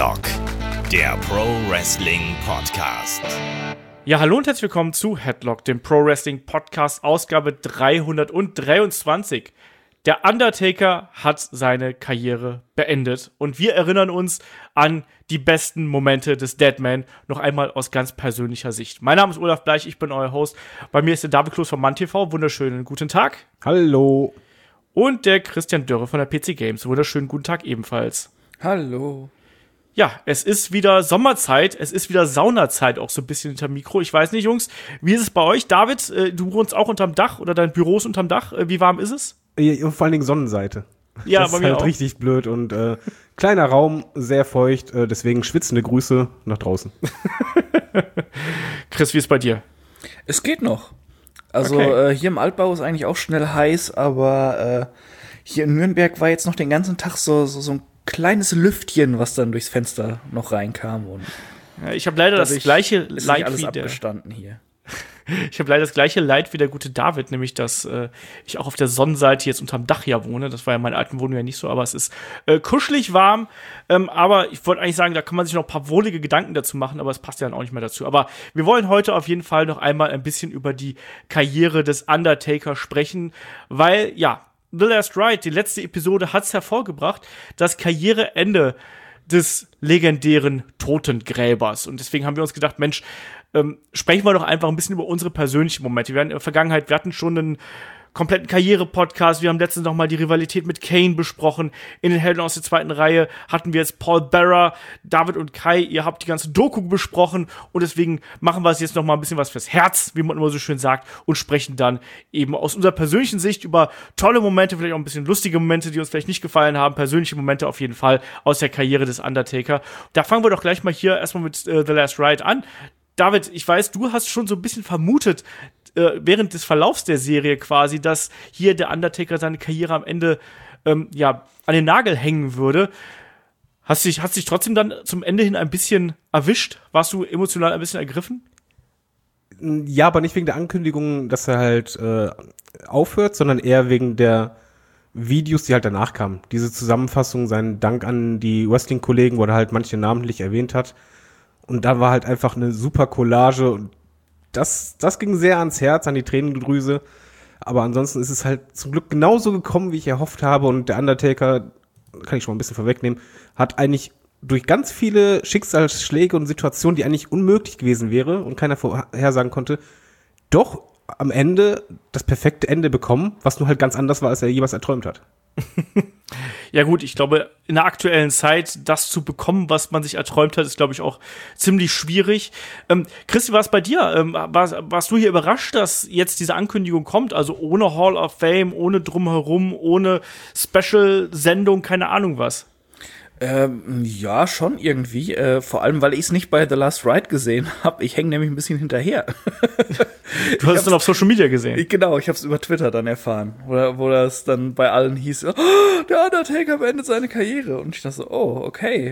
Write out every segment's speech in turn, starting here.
Headlock, der Pro Wrestling Podcast. Ja, hallo und herzlich willkommen zu Headlock, dem Pro Wrestling Podcast, Ausgabe 323. Der Undertaker hat seine Karriere beendet und wir erinnern uns an die besten Momente des Deadman noch einmal aus ganz persönlicher Sicht. Mein Name ist Olaf Bleich, ich bin euer Host. Bei mir ist der David Kloß von MannTV. Wunderschönen guten Tag. Hallo. Und der Christian Dörre von der PC Games. Wunderschönen guten Tag ebenfalls. Hallo. Ja, es ist wieder Sommerzeit, es ist wieder Saunazeit, auch so ein bisschen hinterm Mikro. Ich weiß nicht, Jungs, wie ist es bei euch? David, du wohnst auch unterm Dach oder dein Büro ist unterm Dach. Wie warm ist es? Ja, vor allen Dingen Sonnenseite. Ja, das bei ist mir halt auch. richtig blöd und kleiner Raum, sehr feucht, deswegen schwitzende Grüße nach draußen. Chris, wie ist es bei dir? Es geht noch. Also Okay. hier im Altbau ist eigentlich auch schnell heiß, aber hier in Nürnberg war jetzt noch den ganzen Tag so ein kleines Lüftchen, was dann durchs Fenster noch reinkam. Und Ja, ich habe leider das dadurch gleiche ist nicht Leid alles wie der. abgestanden hier. Ich habe leider das gleiche Leid wie der gute David, nämlich dass ich auch auf der Sonnenseite jetzt unterm Dach ja wohne. Das war ja in meiner alten Wohnung ja nicht so, aber es ist kuschelig warm. Aber ich wollte eigentlich sagen, da kann man sich noch ein paar wohlige Gedanken dazu machen, aber es passt ja dann auch nicht mehr dazu. Aber wir wollen heute auf jeden Fall noch einmal ein bisschen über die Karriere des Undertaker sprechen, weil, ja, The Last Ride, die letzte Episode, hat es hervorgebracht, das Karriereende des legendären Totengräbers. Und deswegen haben wir uns gedacht, Mensch, sprechen wir doch einfach ein bisschen über unsere persönlichen Momente. Wir hatten in der Vergangenheit, wir hatten schon einen kompletten Karriere-Podcast. Wir haben letztens noch mal die Rivalität mit Kane besprochen. In den Helden aus der zweiten Reihe hatten wir jetzt Paul Bearer, David und Kai. Ihr habt die ganze Doku besprochen und deswegen machen wir es jetzt noch mal ein bisschen was fürs Herz, wie man immer so schön sagt, und sprechen dann eben aus unserer persönlichen Sicht über tolle Momente, vielleicht auch ein bisschen lustige Momente, die uns vielleicht nicht gefallen haben, persönliche Momente auf jeden Fall aus der Karriere des Undertaker. Da fangen wir doch gleich mal hier erstmal mit The Last Ride an. David, ich weiß, du hast schon so ein bisschen vermutet, während des Verlaufs der Serie quasi, dass hier der Undertaker seine Karriere am Ende an den Nagel hängen würde. Hast dich trotzdem dann zum Ende hin ein bisschen erwischt? Warst du emotional ein bisschen ergriffen? Ja, aber nicht wegen der Ankündigung, dass er halt aufhört, sondern eher wegen der Videos, die halt danach kamen. Diese Zusammenfassung, seinen Dank an die Wrestling-Kollegen, wo er halt manche namentlich erwähnt hat. Und da war halt einfach eine super Collage und das ging sehr ans Herz, an die Tränendrüse. Aber ansonsten ist es halt zum Glück genauso gekommen, wie ich erhofft habe. Und der Undertaker, kann ich schon mal ein bisschen vorwegnehmen, hat eigentlich durch ganz viele Schicksalsschläge und Situationen, die eigentlich unmöglich gewesen wäre und keiner vorhersagen konnte, doch am Ende das perfekte Ende bekommen, was nur halt ganz anders war, als er jemals erträumt hat. Ja gut, ich glaube, in der aktuellen Zeit das zu bekommen, was man sich erträumt hat, ist, glaube ich, auch ziemlich schwierig. Christi, war es bei dir? Warst du hier überrascht, dass jetzt diese Ankündigung kommt? Also ohne Hall of Fame, ohne Drumherum, ohne Special-Sendung, keine Ahnung was. Ja, schon irgendwie. Vor allem, weil ich es nicht bei The Last Ride gesehen habe. Ich hänge nämlich ein bisschen hinterher. Du hast es dann auf Social Media gesehen. Genau, ich habe es über Twitter dann erfahren, wo das dann bei allen hieß, oh, der Undertaker beendet seine Karriere. Und ich dachte so, oh, okay.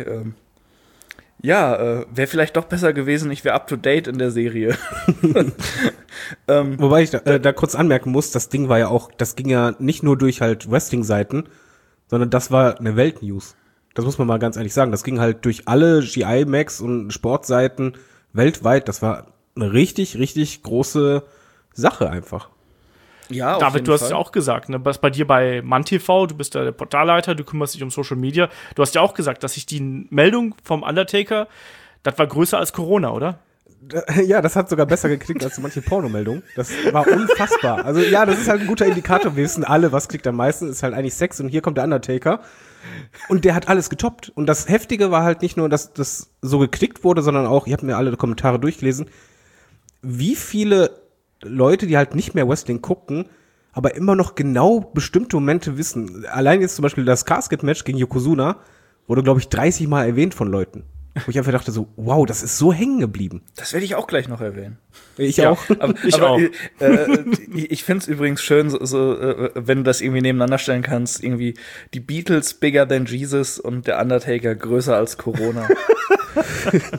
Wäre vielleicht doch besser gewesen, ich wäre up to date in der Serie. Wobei ich da kurz anmerken muss, das ging ja nicht nur durch halt Wrestling-Seiten, sondern das war eine Weltnews. Das muss man mal ganz ehrlich sagen. Das ging halt durch alle GI-Max und Sportseiten weltweit. Das war eine richtig, richtig große Sache einfach. Ja, auf David, jeden du hast Fall. es ja auch gesagt, ne? Was bei dir bei MannTV, du bist da der Portalleiter, du kümmerst dich um Social Media. Du hast ja auch gesagt, dass sich die Meldung vom Undertaker, das war größer als Corona, oder? Ja, das hat sogar besser geklickt als so manche Pornomeldungen. Das war unfassbar. Also ja, das ist halt ein guter Indikator. Wir wissen alle, was klickt am meisten. Ist halt eigentlich Sex und hier kommt der Undertaker. Und der hat alles getoppt. Und das Heftige war halt nicht nur, dass das so geklickt wurde, sondern auch, ihr habt mir alle Kommentare durchgelesen, wie viele Leute, die halt nicht mehr Wrestling gucken, aber immer noch genau bestimmte Momente wissen. Allein jetzt zum Beispiel das Casket-Match gegen Yokozuna wurde, glaube ich, 30 Mal erwähnt von Leuten. Wo ich einfach dachte so, wow, das ist so hängen geblieben. Das werde ich auch gleich noch erwähnen. Ich Ja. auch. Auch. Ich finde es übrigens schön, wenn du das irgendwie nebeneinander stellen kannst, irgendwie die Beatles bigger than Jesus und der Undertaker größer als Corona.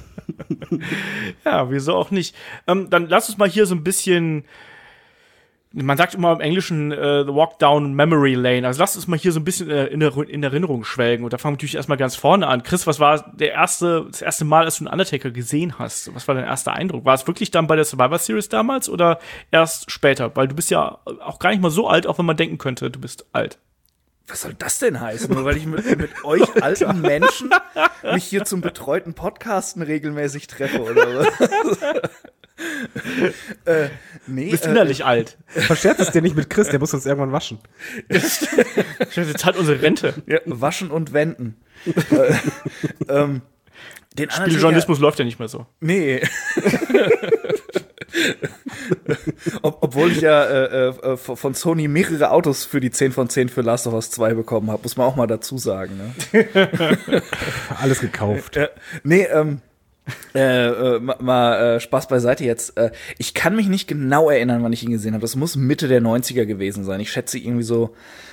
Ja, wieso auch nicht? Dann lass uns mal hier so ein bisschen man sagt immer im Englischen The Walk Down Memory Lane. Also lasst uns mal hier so ein bisschen in Erinnerung schwelgen. Und da fangen wir natürlich erstmal ganz vorne an. Chris, was war das erste Mal, als du einen Undertaker gesehen hast? Was war dein erster Eindruck? War es wirklich dann bei der Survivor Series damals oder erst später? Weil du bist ja auch gar nicht mal so alt, auch wenn man denken könnte, du bist alt. Was soll das denn heißen? Nur weil ich mit euch alten Menschen mich hier zum betreuten Podcasten regelmäßig treffe, oder was? Nee, Du bist innerlich alt. Verscherz es dir nicht mit Chris, der muss uns irgendwann waschen. Jetzt hat unsere Rente. Ja, waschen und wenden. Den Spieljournalismus läuft ja nicht mehr so. Nee. Obwohl ich ja von Sony mehrere Autos für die 10 von 10 für Last of Us 2 bekommen habe, muss man auch mal dazu sagen. Ne? Alles gekauft. Nee, mal Spaß beiseite jetzt. Ich kann mich nicht genau erinnern, wann ich ihn gesehen habe. Das muss Mitte der 90er gewesen sein. Ich schätze irgendwie so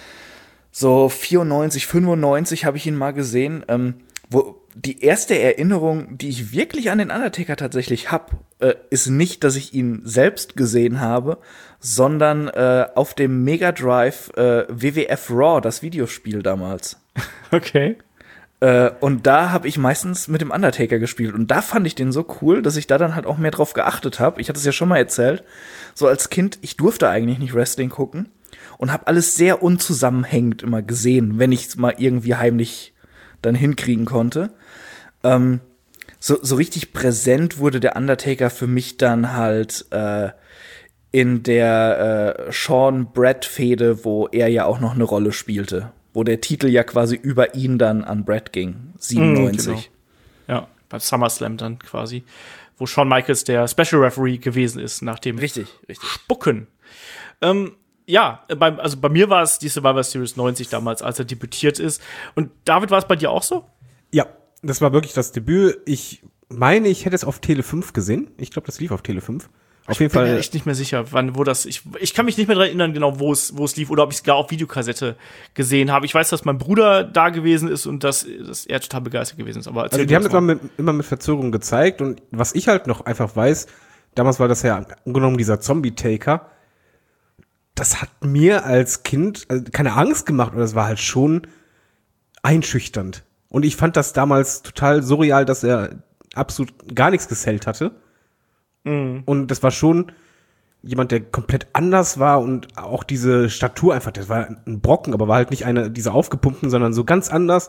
94, 95 habe ich ihn mal gesehen. Wo die erste Erinnerung, die ich wirklich an den Undertaker tatsächlich habe, ist nicht, dass ich ihn selbst gesehen habe, sondern auf dem Mega Drive WWF Raw, das Videospiel damals. Okay. Und da habe ich meistens mit dem Undertaker gespielt. Und da fand ich den so cool, dass ich da dann halt auch mehr drauf geachtet habe. Ich hatte es ja schon mal erzählt. So als Kind, ich durfte eigentlich nicht Wrestling gucken. Und habe alles sehr unzusammenhängend immer gesehen, wenn ich es mal irgendwie heimlich dann hinkriegen konnte. So richtig präsent wurde der Undertaker für mich dann halt in der Sean-Brett-Fehde, wo er ja auch noch eine Rolle spielte. Wo der Titel ja quasi über ihn dann an Brett ging. 97. Genau. Ja, beim SummerSlam dann quasi. Wo Shawn Michaels der Special Referee gewesen ist, nach dem Richtig. Spucken. Ja, bei mir war es die Survivor Series 90 damals, als er debütiert ist. Und David, war es bei dir auch so? Ja, das war wirklich das Debüt. Ich meine, ich hätte es auf Tele 5 gesehen. Ich glaube, das lief auf Tele 5. Auf jeden Fall. Ich bin mir echt nicht mehr sicher, ich kann mich nicht mehr daran erinnern, genau, wo es lief oder ob ich es gar auf Videokassette gesehen habe. Ich weiß, dass mein Bruder da gewesen ist und dass er total begeistert gewesen ist. Aber also die haben das immer mit Verzögerung gezeigt. Und was ich halt noch einfach weiß, damals war das ja angenommen dieser Zombie-Taker. Das hat mir als Kind keine Angst gemacht, aber das war halt schon einschüchternd. Und ich fand das damals total surreal, dass er absolut gar nichts gesellt hatte. Mhm. Und das war schon jemand, der komplett anders war und auch diese Statur einfach, das war ein Brocken, aber war halt nicht diese aufgepumpten, sondern so ganz anders.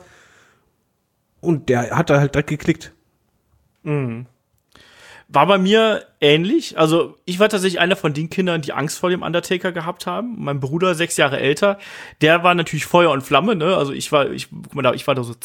Und der hat da halt direkt geklickt. Mhm. War bei mir ähnlich. Also ich war tatsächlich einer von den Kindern, die Angst vor dem Undertaker gehabt haben. Mein Bruder, 6 Jahre älter, der war natürlich Feuer und Flamme, ne? Also ich war da so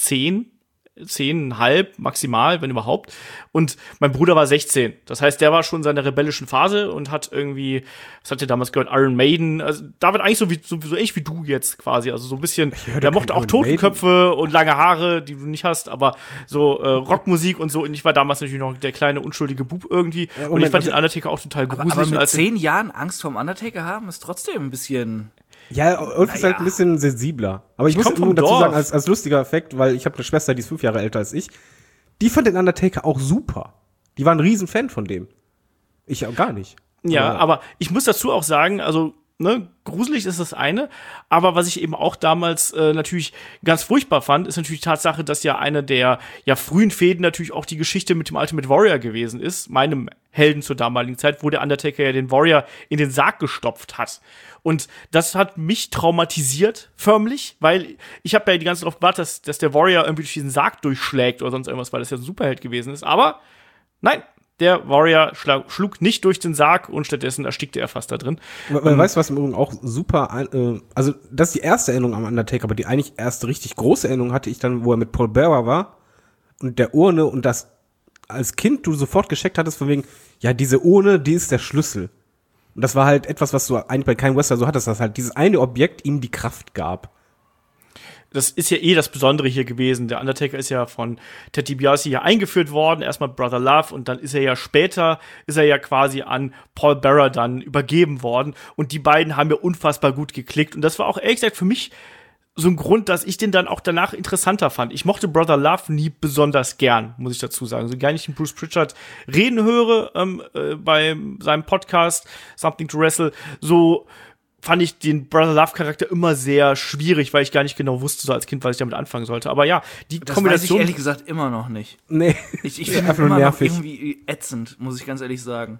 10,5 maximal, wenn überhaupt. Und mein Bruder war 16. Das heißt, der war schon in seiner rebellischen Phase und hat irgendwie, was hat der damals gehört, Iron Maiden. Also David eigentlich so ähnlich wie du jetzt quasi. Also so ein bisschen, der mochte auch Totenköpfe und lange Haare, die du nicht hast, aber so Rockmusik und so. Und ich war damals natürlich noch der kleine, unschuldige Bub irgendwie. Und ich fand den Undertaker auch total gruselig. Aber mit 10 Jahren Angst vorm Undertaker haben, ist trotzdem ein bisschen... Ja, Ulf ist halt ein bisschen sensibler. Aber ich muss nur dazu sagen, als lustiger Effekt, weil ich habe eine Schwester, die ist 5 Jahre älter als ich, die fand den Undertaker auch super. Die war ein Riesenfan von dem. Ich auch gar nicht. Ja, aber ich muss dazu auch sagen, also, ne, gruselig ist das eine, aber was ich eben auch damals natürlich ganz furchtbar fand, ist natürlich die Tatsache, dass ja eine der frühen Fäden natürlich auch die Geschichte mit dem Ultimate Warrior gewesen ist, meinem Helden zur damaligen Zeit, wo der Undertaker ja den Warrior in den Sarg gestopft hat. Und das hat mich traumatisiert, förmlich, weil ich habe ja die ganze Zeit darauf gewartet, dass der Warrior irgendwie durch diesen Sarg durchschlägt oder sonst irgendwas, weil das ja ein Superheld gewesen ist. Aber nein, der Warrior schlug nicht durch den Sarg und stattdessen erstickte er fast da drin. Weißt du, was im Übrigen auch super, also das ist die erste Erinnerung am Undertaker, aber die eigentlich erste richtig große Erinnerung hatte ich dann, wo er mit Paul Bearer war und der Urne und das als Kind du sofort gescheckt hattest von wegen, ja, diese Urne, die ist der Schlüssel. Und das war halt etwas, was du eigentlich bei keinem Wrestler so hattest, dass halt dieses eine Objekt ihm die Kraft gab. Das ist ja das Besondere hier gewesen. Der Undertaker ist ja von Ted DiBiase ja eingeführt worden, erstmal Brother Love und dann ist er ja quasi an Paul Bearer dann übergeben worden und die beiden haben ja unfassbar gut geklickt und das war auch ehrlich gesagt für mich so ein Grund, dass ich den dann auch danach interessanter fand. Ich mochte Brother Love nie besonders gern, muss ich dazu sagen. So gar nicht den Bruce Pritchard reden höre bei seinem Podcast Something to Wrestle, so fand ich den Brother Love Charakter immer sehr schwierig, weil ich gar nicht genau wusste, so als Kind, was ich damit anfangen sollte. Aber ja, die das Kombination. weiß ich ehrlich gesagt immer noch nicht. Nee. Ich finde Einfach nur immer noch nervig. irgendwie ätzend, muss ich ganz ehrlich sagen.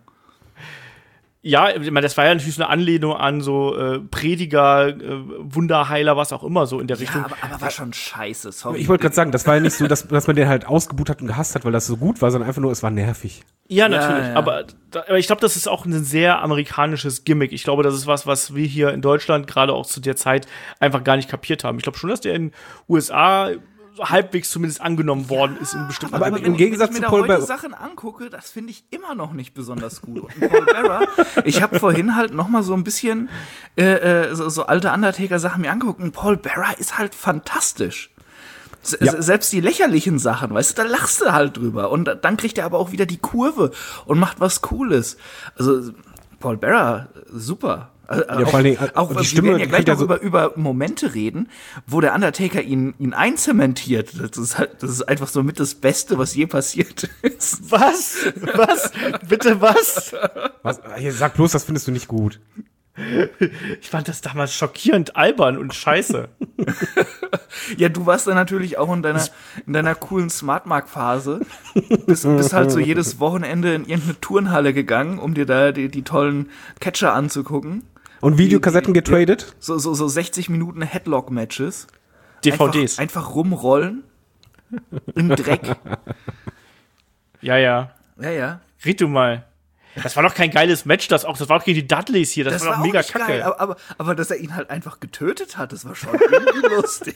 Ja, ich meine, das war ja natürlich so eine Anlehnung an so Prediger, Wunderheiler, was auch immer, so in der Richtung. Ja, aber war schon scheiße, sorry. Ich wollte gerade sagen, das war ja nicht so, dass man den halt ausgebuht hat und gehasst hat, weil das so gut war, sondern einfach nur, es war nervig. Ja, natürlich. Ja. Aber ich glaube, das ist auch ein sehr amerikanisches Gimmick. Ich glaube, das ist was wir hier in Deutschland gerade auch zu der Zeit einfach gar nicht kapiert haben. Ich glaube schon, dass der in den USA halbwegs zumindest angenommen worden ist in bestimmten Aber Momenten. im Gegensatz zu Paul Wenn ich mir da Bearer. heute Sachen angucke, das finde ich immer noch nicht besonders gut. Und Paul Bearer, ich habe vorhin halt noch mal so ein bisschen so alte Undertaker-Sachen mir angeguckt. Und Paul Bearer ist halt fantastisch. Ja. Selbst die lächerlichen Sachen, weißt du, da lachst du halt drüber. Und dann kriegt er aber auch wieder die Kurve und macht was Cooles. Also Paul Bearer, super. Ja, vor allen Dingen, auch die wir Stimme, werden ja gleich klingt ja noch über Momente reden, wo der Undertaker ihn einzementiert. Das ist einfach so mit das Beste, was je passiert ist. Was? Was? Bitte was? Was? Hier, sag bloß, das findest du nicht gut. Ich fand das damals schockierend albern und scheiße. Ja, du warst dann natürlich auch in deiner coolen Smartmark-Phase. Bist halt so jedes Wochenende in irgendeine Turnhalle gegangen, um dir da die tollen Catcher anzugucken. Und Videokassetten getradet? So 60 Minuten Headlock-Matches. DVDs. Einfach rumrollen. Im Dreck. Ja. Ja, ja. Red du mal. Das war doch kein geiles Match, das war auch gegen die Dudleys hier, das war doch auch mega nicht kacke. geil, aber dass er ihn halt einfach getötet hat, das war schon irgendwie lustig.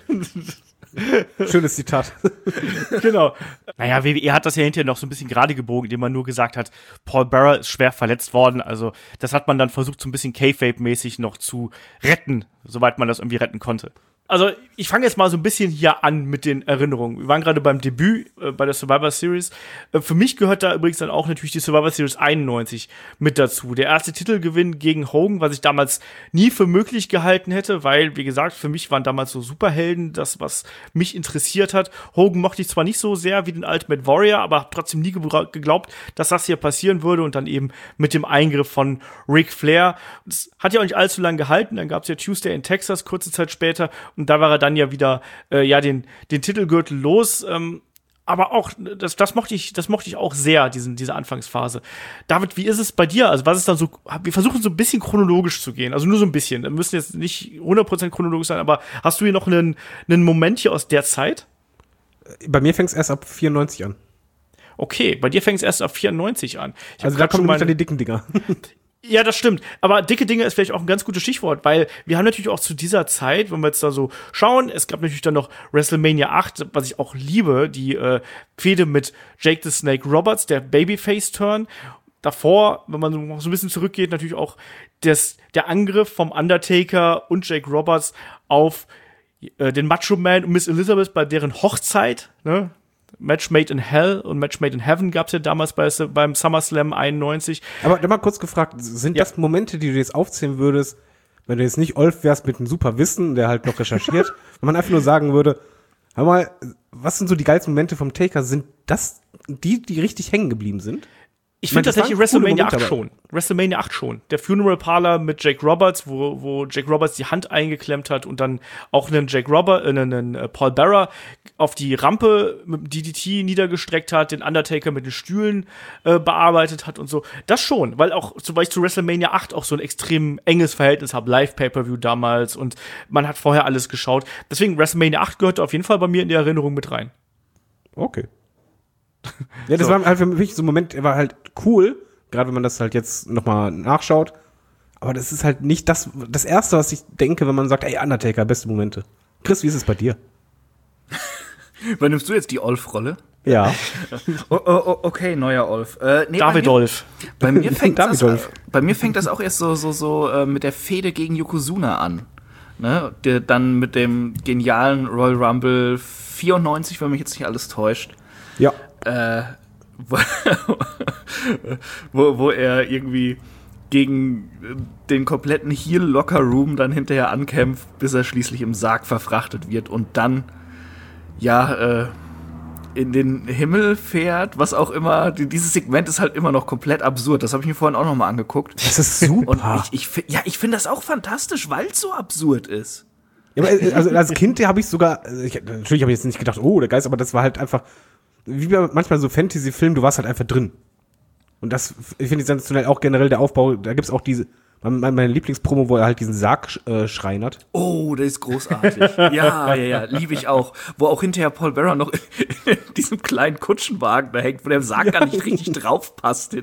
Schönes Zitat. Genau. Naja, WWE hat das ja hinterher noch so ein bisschen gerade gebogen, indem man nur gesagt hat, Paul Bearer ist schwer verletzt worden. Also das hat man dann versucht, so ein bisschen Kayfabe-mäßig noch zu retten, soweit man das irgendwie retten konnte. Also ich fange jetzt mal so ein bisschen hier an mit den Erinnerungen. Wir waren gerade beim Debüt bei der Survivor Series. Für mich gehört da übrigens dann auch natürlich die Survivor Series 91 mit dazu. Der erste Titelgewinn gegen Hogan, was ich damals nie für möglich gehalten hätte, weil, wie gesagt, für mich waren damals so Superhelden das, was mich interessiert hat. Hogan mochte ich zwar nicht so sehr wie den Ultimate Warrior, aber habe trotzdem nie geglaubt, dass das hier passieren würde und dann eben mit dem Eingriff von Ric Flair. Das hat ja auch nicht allzu lange gehalten. Dann gab es ja Tuesday in Texas kurze Zeit später. Und da war er dann ja wieder den Titelgürtel los. Aber auch, das mochte ich auch sehr, diese Anfangsphase. David, wie ist es bei dir? Also was ist dann so, wir versuchen so ein bisschen chronologisch zu gehen, also nur so ein bisschen. Wir müssen jetzt nicht 100% chronologisch sein, aber hast du hier noch einen Moment hier aus der Zeit? Bei mir fängt es erst ab 94 an. Okay, bei dir fängt es erst ab 94 an. Also da kommen nämlich dann die dicken Dinger. Ja, das stimmt. Aber dicke Dinge ist vielleicht auch ein ganz gutes Stichwort, weil wir haben natürlich auch zu dieser Zeit, wenn wir jetzt da so schauen, es gab natürlich dann noch WrestleMania 8, was ich auch liebe, die Fehde mit Jake the Snake Roberts, der Babyface-Turn. Davor, wenn man so ein bisschen zurückgeht, natürlich auch der Angriff vom Undertaker und Jake Roberts auf den Macho Man und Miss Elizabeth bei deren Hochzeit, ne? Match Made in Hell und Match Made in Heaven gab's ja damals beim SummerSlam 91. Aber da mal kurz gefragt, sind das Momente, die du jetzt aufzählen würdest, wenn du jetzt nicht Olf wärst mit einem super Wissen, der halt noch recherchiert, wenn man einfach nur sagen würde, hör mal, was sind so die geilsten Momente vom Taker? Sind das die richtig hängen geblieben sind? Ich finde das tatsächlich waren coole WrestleMania Momente, 8 schon. WrestleMania 8 schon. Der Funeral Parlor mit Jake Roberts, wo Jake Roberts die Hand eingeklemmt hat und dann auch einen Paul Bearer auf die Rampe mit dem DDT niedergestreckt hat, den Undertaker mit den Stühlen bearbeitet hat und so. Das schon, weil ich zu WrestleMania 8 auch so ein extrem enges Verhältnis habe. Live-Pay-Per-View damals und man hat vorher alles geschaut. Deswegen WrestleMania 8 gehört auf jeden Fall bei mir in die Erinnerung mit rein. Okay. Ja, das war halt für mich so ein Moment, er war halt cool, gerade wenn man das halt jetzt nochmal nachschaut. Aber das ist halt nicht das Erste, was ich denke, wenn man sagt, ey, Undertaker, beste Momente. Chris, wie ist es bei dir? Übernimmst du jetzt die Olf-Rolle? Ja. Okay, neuer Olf. Nee, David Olf. Bei mir fängt David Olf. das auch erst so mit der Fehde gegen Yokozuna an. Ne? Der dann mit dem genialen Royal Rumble 94, wenn mich jetzt nicht alles täuscht. Ja. Wo er irgendwie gegen den kompletten Heel-Locker-Room dann hinterher ankämpft, bis er schließlich im Sarg verfrachtet wird und dann, in den Himmel fährt, was auch immer. Dieses Segment ist halt immer noch komplett absurd. Das habe ich mir vorhin auch noch mal angeguckt. Das ist super. Und ich finde das auch fantastisch, weil es so absurd ist. Ja, aber also als Kind habe ich sogar, natürlich habe ich jetzt nicht gedacht, oh, der Geist, aber das war halt einfach, wie bei manchmal so Fantasy-Filmen, du warst halt einfach drin. Und das, ich finde sensationell auch generell der Aufbau, da gibt's auch meine Lieblingspromo, wo er halt diesen Sarg schreinert. Oh, der ist großartig. Ja, liebe ich auch. Wo auch hinterher Paul Bearer noch in diesem kleinen Kutschenwagen da hängt, wo der Sarg gar nicht richtig drauf passt.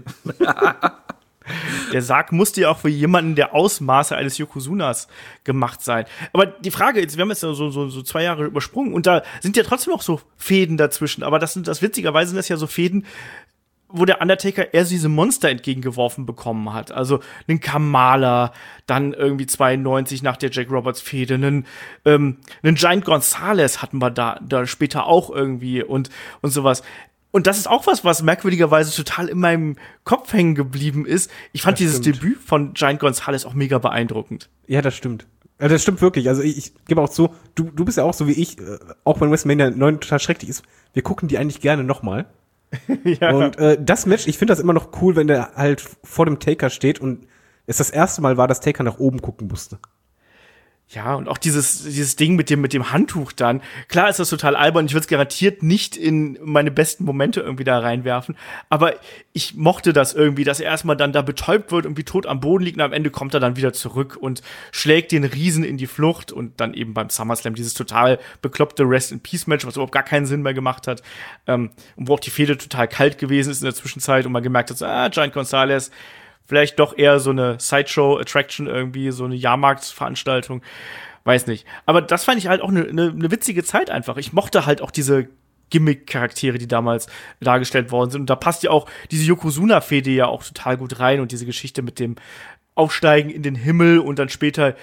Der Sarg musste ja auch für jemanden der Ausmaße eines Yokozunas gemacht sein. Aber die Frage, wir haben jetzt so 2 Jahre übersprungen und da sind ja trotzdem noch so Fäden dazwischen. Aber witzigerweise sind das ja so Fäden, wo der Undertaker eher so diese Monster entgegengeworfen bekommen hat. Also einen Kamala, dann irgendwie 92 nach der Jack Roberts Fehde, einen Giant Gonzalez hatten wir da später auch irgendwie und sowas. Und das ist auch was merkwürdigerweise total in meinem Kopf hängen geblieben ist. Ich fand dieses Debüt von Giant Gonzalez auch mega beeindruckend. Ja, das stimmt. Ja, das stimmt wirklich. Also ich gebe auch zu, du bist ja auch so wie ich, auch wenn WrestleMania 9 total schrecklich ist, wir gucken die eigentlich gerne nochmal. Ja. Und das Match, ich finde das immer noch cool, wenn der halt vor dem Taker steht und es das erste Mal war, dass Taker nach oben gucken musste. Ja, und auch dieses Ding mit dem Handtuch dann. Klar ist das total albern. Ich würde es garantiert nicht in meine besten Momente irgendwie da reinwerfen. Aber ich mochte das irgendwie, dass er erstmal dann da betäubt wird und wie tot am Boden liegt. Und am Ende kommt er dann wieder zurück und schlägt den Riesen in die Flucht. Und dann eben beim SummerSlam dieses total bekloppte Rest-in-Peace-Match, was überhaupt gar keinen Sinn mehr gemacht hat. Und wo auch die Fehde total kalt gewesen ist in der Zwischenzeit und man gemerkt hat, Giant Gonzalez, vielleicht doch eher so eine Sideshow-Attraction irgendwie, so eine Jahrmarktsveranstaltung. Weiß nicht. Aber das fand ich halt auch eine witzige Zeit einfach. Ich mochte halt auch diese Gimmick-Charaktere, die damals dargestellt worden sind. Und da passt ja auch diese Yokozuna-Fehde ja auch total gut rein. Und diese Geschichte mit dem Aufsteigen in den Himmel und dann später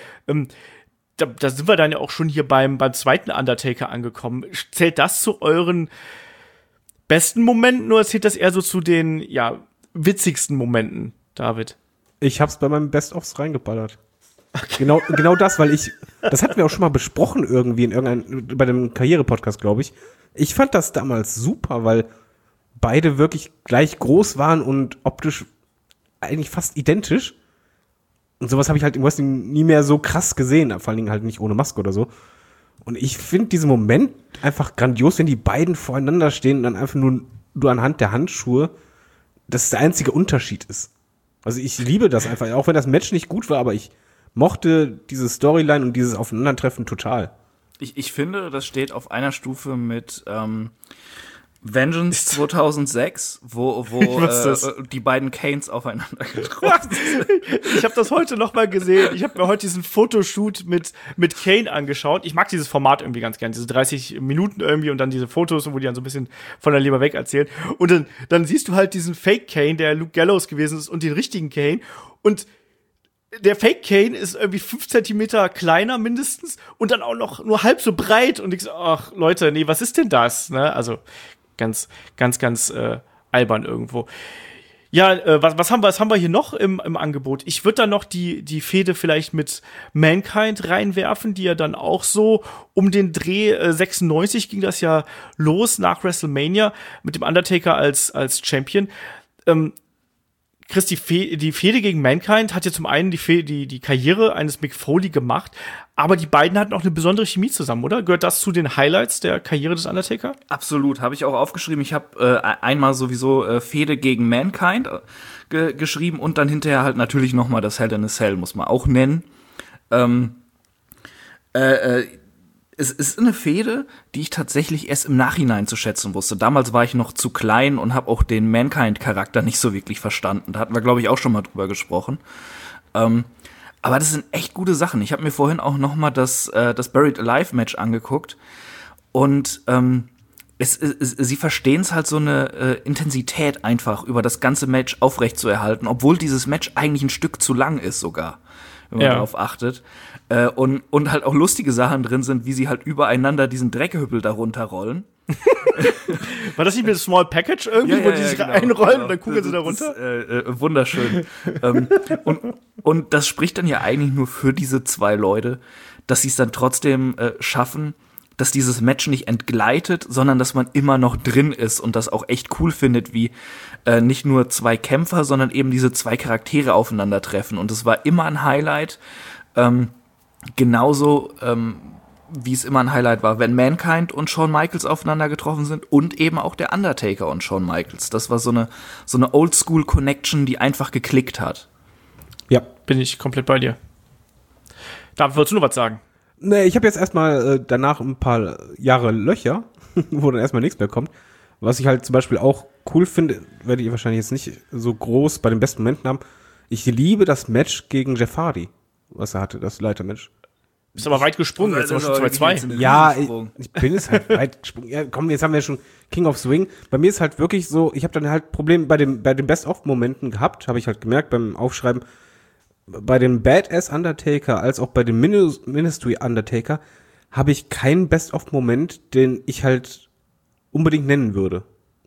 da sind wir dann ja auch schon hier beim zweiten Undertaker angekommen. Zählt das zu euren besten Momenten oder zählt das eher so zu den, witzigsten Momenten, David? Ich hab's bei meinem Best-ofs reingeballert. Okay. Genau das, weil das hatten wir auch schon mal besprochen irgendwie bei dem Karriere-Podcast, glaube ich. Ich fand das damals super, weil beide wirklich gleich groß waren und optisch eigentlich fast identisch. Und sowas habe ich halt im Wrestling nie mehr so krass gesehen, vor allen Dingen halt nicht ohne Maske oder so. Und ich finde diesen Moment einfach grandios, wenn die beiden voreinander stehen und dann einfach nur anhand der Handschuhe, dass es der einzige Unterschied ist. Also ich liebe das einfach, auch wenn das Match nicht gut war, aber ich mochte diese Storyline und dieses Aufeinandertreffen total. Ich finde, das steht auf einer Stufe mit Vengeance 2006, wo die beiden Kanes aufeinander getroffen sind. Ich habe das heute noch mal gesehen. Ich habe mir heute diesen Fotoshoot mit Kane angeschaut. Ich mag dieses Format irgendwie ganz gern, diese 30 Minuten irgendwie und dann diese Fotos, wo die dann so ein bisschen von der Leber weg erzählen. Und dann siehst du halt diesen Fake Kane, der Luke Gallows gewesen ist, und den richtigen Kane. Und der Fake Kane ist irgendwie 5 Zentimeter kleiner mindestens und dann auch noch nur halb so breit. Und ich so, ach Leute, nee, was ist denn das? Ne? Also ganz albern irgendwo. Ja, was haben wir hier noch im Angebot? Ich würde da noch die Fehde vielleicht mit Mankind reinwerfen, die ja dann auch so um den Dreh 96 ging das ja los nach WrestleMania mit dem Undertaker als Champion. Chris, die Fehde gegen Mankind hat ja zum einen die Karriere eines Mick Foley gemacht, aber die beiden hatten auch eine besondere Chemie zusammen, oder? Gehört das zu den Highlights der Karriere des Undertaker? Absolut, habe ich auch aufgeschrieben. Ich habe einmal sowieso Fehde gegen Mankind geschrieben und dann hinterher halt natürlich noch mal das Hell in a Cell, muss man auch nennen. Es ist eine Fehde, die ich tatsächlich erst im Nachhinein zu schätzen wusste. Damals war ich noch zu klein und habe auch den Mankind-Charakter nicht so wirklich verstanden. Da hatten wir, glaube ich, auch schon mal drüber gesprochen. Aber das sind echt gute Sachen. Ich habe mir vorhin auch noch mal das Buried Alive-Match angeguckt. Und sie verstehen es halt so eine Intensität einfach über das ganze Match aufrecht zu erhalten, obwohl dieses Match eigentlich ein Stück zu lang ist sogar, wenn man darauf achtet. Und halt auch lustige Sachen drin sind, wie sie halt übereinander diesen Dreckhüppel da runterrollen. War das nicht mit Small Package irgendwie, wo die sich einrollen und dann kugeln sie da runter? Wunderschön. und das spricht dann ja eigentlich nur für diese zwei Leute, dass sie es dann trotzdem schaffen, dass dieses Match nicht entgleitet, sondern dass man immer noch drin ist und das auch echt cool findet, wie nicht nur zwei Kämpfer, sondern eben diese zwei Charaktere aufeinandertreffen. Und es war immer ein Highlight, genauso wie es immer ein Highlight war, wenn Mankind und Shawn Michaels aufeinander getroffen sind und eben auch der Undertaker und Shawn Michaels. Das war so eine Oldschool-Connection, die einfach geklickt hat. Ja. Bin ich komplett bei dir. David, wolltest du noch was sagen? Nee, ich habe jetzt erstmal danach ein paar Jahre Löcher, wo dann erstmal nichts mehr kommt. Was ich halt zum Beispiel auch cool finde, werde ich wahrscheinlich jetzt nicht so groß bei den besten Momenten haben. Ich liebe das Match gegen Jeff Hardy, was er hatte, das Leitermatch. Bist aber weit gesprungen, jetzt sind wir schon 2-2. Ja, ich bin es halt weit gesprungen. Ja, komm, jetzt haben wir schon King of Swing. Bei mir ist halt wirklich so, ich habe dann halt Probleme bei den Best-of-Momenten gehabt, habe ich halt gemerkt beim Aufschreiben. Bei dem Badass Undertaker als auch bei dem Ministry Undertaker habe ich keinen Best-of-Moment, den ich halt unbedingt nennen würde.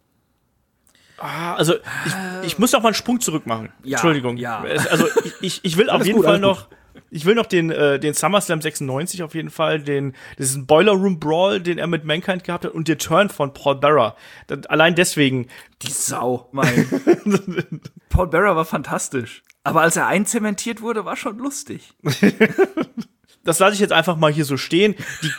Also ich muss noch mal einen Sprung zurück machen. Ja, Entschuldigung. ja. Also ich will auf jeden Fall noch den SummerSlam 96 auf jeden Fall, diesen Boiler Room Brawl, den er mit Mankind gehabt hat und den Turn von Paul Bearer. Allein deswegen. Die Sau, mein. Paul Bearer war fantastisch. Aber als er einzementiert wurde, war schon lustig. Das lasse ich jetzt einfach mal hier so stehen.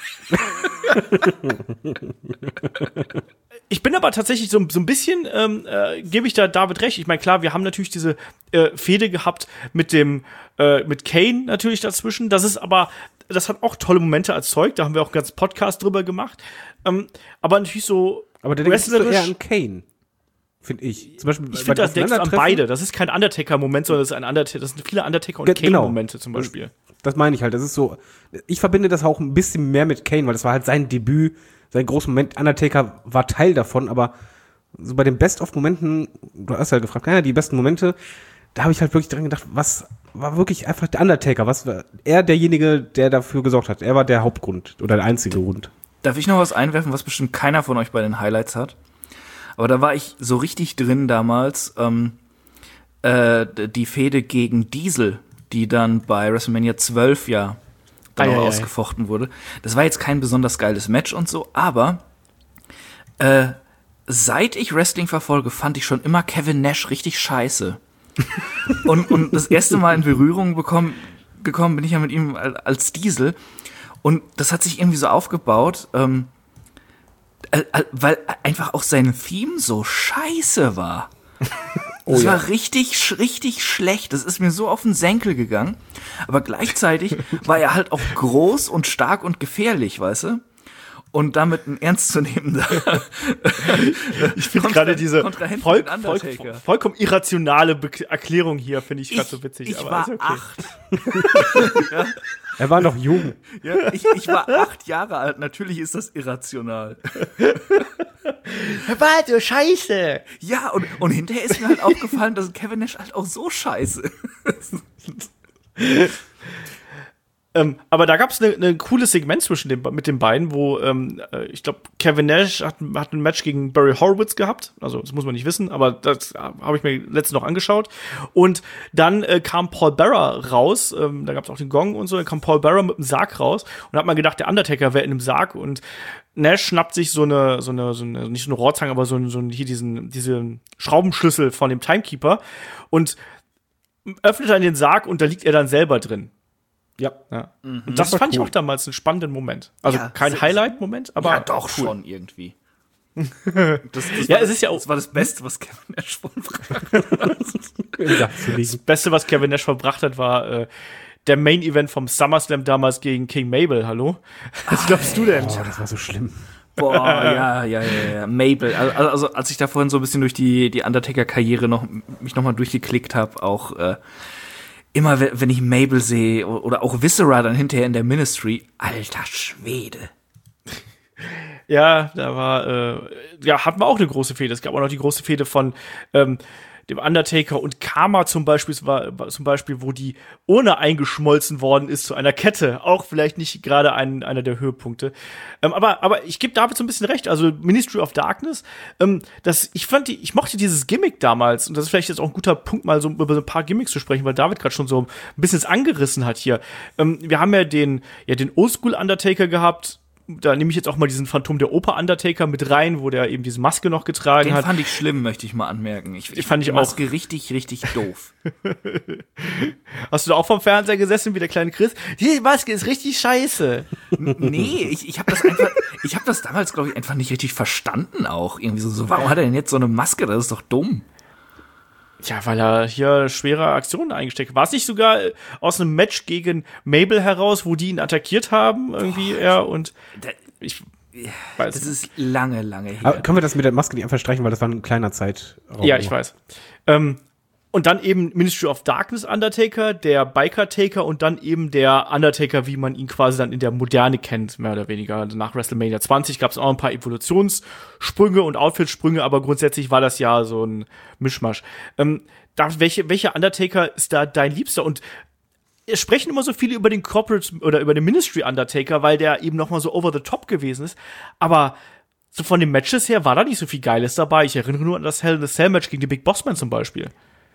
Ich bin aber tatsächlich so ein bisschen, gebe ich da David recht. Ich meine, klar, wir haben natürlich diese Fehde gehabt mit Kane natürlich dazwischen. Das hat auch tolle Momente erzeugt. Da haben wir auch einen ganzen Podcast drüber gemacht. Aber natürlich so. Aber der denkst du eher an Kane, finde ich. Zum Beispiel. Ich finde, das denkst an beide. Das ist kein Undertaker-Moment, sondern das sind viele Undertaker- und Kane-Momente zum Beispiel. Das meine ich halt. Das ist so. Ich verbinde das auch ein bisschen mehr mit Kane, weil das war halt sein Debüt, sein großer Moment. Undertaker war Teil davon, aber so bei den Best-of-Momenten, du hast halt gefragt, die besten Momente, da habe ich halt wirklich dran gedacht, was war wirklich einfach der Undertaker? Was war er derjenige, der dafür gesorgt hat? Er war der Hauptgrund oder der einzige Grund. Darf ich noch was einwerfen, was bestimmt keiner von euch bei den Highlights hat? Aber da war ich so richtig drin damals, die Fehde gegen Diesel, die dann bei WrestleMania 12 dann auch ausgefochten wurde. Das war jetzt kein besonders geiles Match und so, aber seit ich Wrestling verfolge, fand ich schon immer Kevin Nash richtig scheiße. und das erste Mal in Berührung gekommen bin ich ja mit ihm als Diesel. Und das hat sich irgendwie so aufgebaut, weil einfach auch sein Theme so scheiße war. Das war richtig schlecht. Das ist mir so auf den Senkel gegangen. Aber gleichzeitig war er halt auch groß und stark und gefährlich, weißt du? Und damit ein ernstzunehmender ich finde gerade diese vollkommen irrationale Erklärung hier, finde ich gerade so witzig. Ich war 8. Ja. Er war noch jung. Ja, ich war 8 Jahre alt. Natürlich ist das irrational. Was, du Scheiße! Ja, und hinterher ist mir halt aufgefallen, dass Kevin Nash halt auch so scheiße ist. Aber da gab es eine cooles Segment mit den beiden, wo ich glaube, Kevin Nash hat ein Match gegen Barry Horowitz gehabt. Also, das muss man nicht wissen, aber das habe ich mir letztens noch angeschaut. Und dann kam Paul Bearer raus, da gab es auch den Gong und so, dann kam Paul Bearer mit einem Sarg raus und hat man gedacht, der Undertaker wäre in einem Sarg und Nash schnappt sich so eine nicht so eine Rohrzange, aber hier diese Schraubenschlüssel von dem Timekeeper und öffnet dann den Sarg und da liegt er dann selber drin. Ja. Und das fand ich auch damals einen spannenden Moment. Also kein Highlight-Moment, aber ja, doch cool. schon irgendwie. Das war das Beste, was Kevin Nash vollbracht hat. Das Beste, was Kevin Nash vollbracht hat, war der Main-Event vom SummerSlam damals gegen King Mabel. Hallo? Was glaubst du denn? Oh, das war so schlimm. Boah, ja. Mabel. Also als ich da vorhin so ein bisschen durch die Undertaker-Karriere mich noch mal durchgeklickt habe, auch immer wenn ich Mabel sehe oder auch Viscera dann hinterher in der Ministry, alter Schwede. Ja, da war, hatten wir auch eine große Fehde. Es gab auch noch die große Fehde von dem Undertaker und Karma zum Beispiel, war zum Beispiel, wo die Urne eingeschmolzen worden ist zu einer Kette. Auch vielleicht nicht gerade einer der Höhepunkte. Aber ich gebe David so ein bisschen recht. Also Ministry of Darkness, ich mochte dieses Gimmick damals. Und das ist vielleicht jetzt auch ein guter Punkt, mal so über so ein paar Gimmicks zu sprechen, weil David gerade schon so ein bisschen es angerissen hat hier. Wir haben ja den Oldschool Undertaker gehabt. Da nehme ich jetzt auch mal diesen Phantom der Oper Undertaker mit rein, wo der eben diese Maske noch getragen hat. Den fand ich schlimm, möchte ich mal anmerken. Ich fand die Maske richtig, richtig doof. Hast du da auch vom Fernseher gesessen wie der kleine Chris? Die Maske ist richtig scheiße. Nee, ich habe das damals, glaube ich, einfach nicht richtig verstanden auch. Irgendwie so, warum hat er denn jetzt so eine Maske? Das ist doch dumm. Ja, weil er hier schwere Aktionen eingesteckt hat. War es nicht sogar aus einem Match gegen Mabel heraus, wo die ihn attackiert haben, irgendwie ich weiß das ist lange her. Aber können wir das mit der Maske nicht einfach streichen, weil das war ein kleiner Zeitraum. Ja, ich weiß. Und dann eben Ministry of Darkness Undertaker, der Biker-Taker und dann eben der Undertaker, wie man ihn quasi dann in der Moderne kennt, mehr oder weniger. Nach WrestleMania 20 gab es auch ein paar Evolutionssprünge und Outfit-Sprünge, aber grundsätzlich war das ja so ein Mischmasch. Welcher Undertaker ist da dein Liebster? Und es sprechen immer so viele über den Corporate oder über den Ministry Undertaker, weil der eben noch mal so over the top gewesen ist. Aber so von den Matches her war da nicht so viel Geiles dabei. Ich erinnere nur an das Hell in a Cell Match gegen den Big Boss Man zum Beispiel.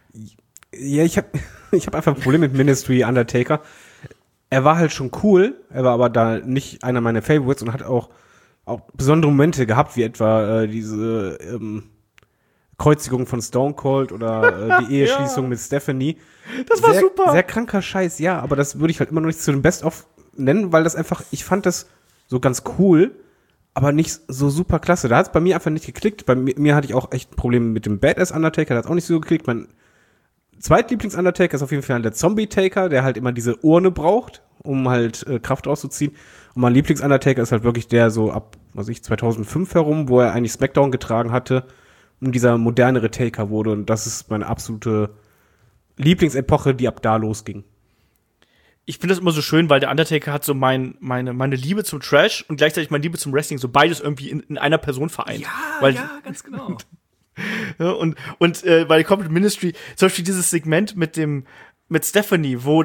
Ja, ich hab einfach ein Problem mit Ministry Undertaker. Er war halt schon cool, er war aber da nicht einer meiner Favorites und hat auch besondere Momente gehabt, wie etwa diese Kreuzigung von Stone Cold oder die Eheschließung mit Stephanie. Das war super. Sehr kranker Scheiß, ja, aber das würde ich halt immer noch nicht zu den Best-of nennen, weil das einfach, ich fand das so ganz cool, aber nicht so super klasse. Da hat es bei mir einfach nicht geklickt. Bei mir hatte ich auch echt Probleme mit dem Badass Undertaker, da hat es auch nicht so geklickt. Mein Zweitlieblings-Undertaker ist auf jeden Fall der Zombie-Taker, der halt immer diese Urne braucht, um halt Kraft rauszuziehen. Und mein Lieblings-Undertaker ist halt wirklich der so ab, 2005 herum, wo er eigentlich SmackDown getragen hatte und dieser modernere Taker wurde. Und das ist meine absolute Lieblingsepoche, die ab da losging. Ich finde das immer so schön, weil der Undertaker hat so meine Liebe zum Trash und gleichzeitig meine Liebe zum Wrestling, so beides irgendwie in einer Person vereint. Ja, ganz genau. Ja, und bei der Corporate Ministry, zum Beispiel dieses Segment mit Stephanie, wo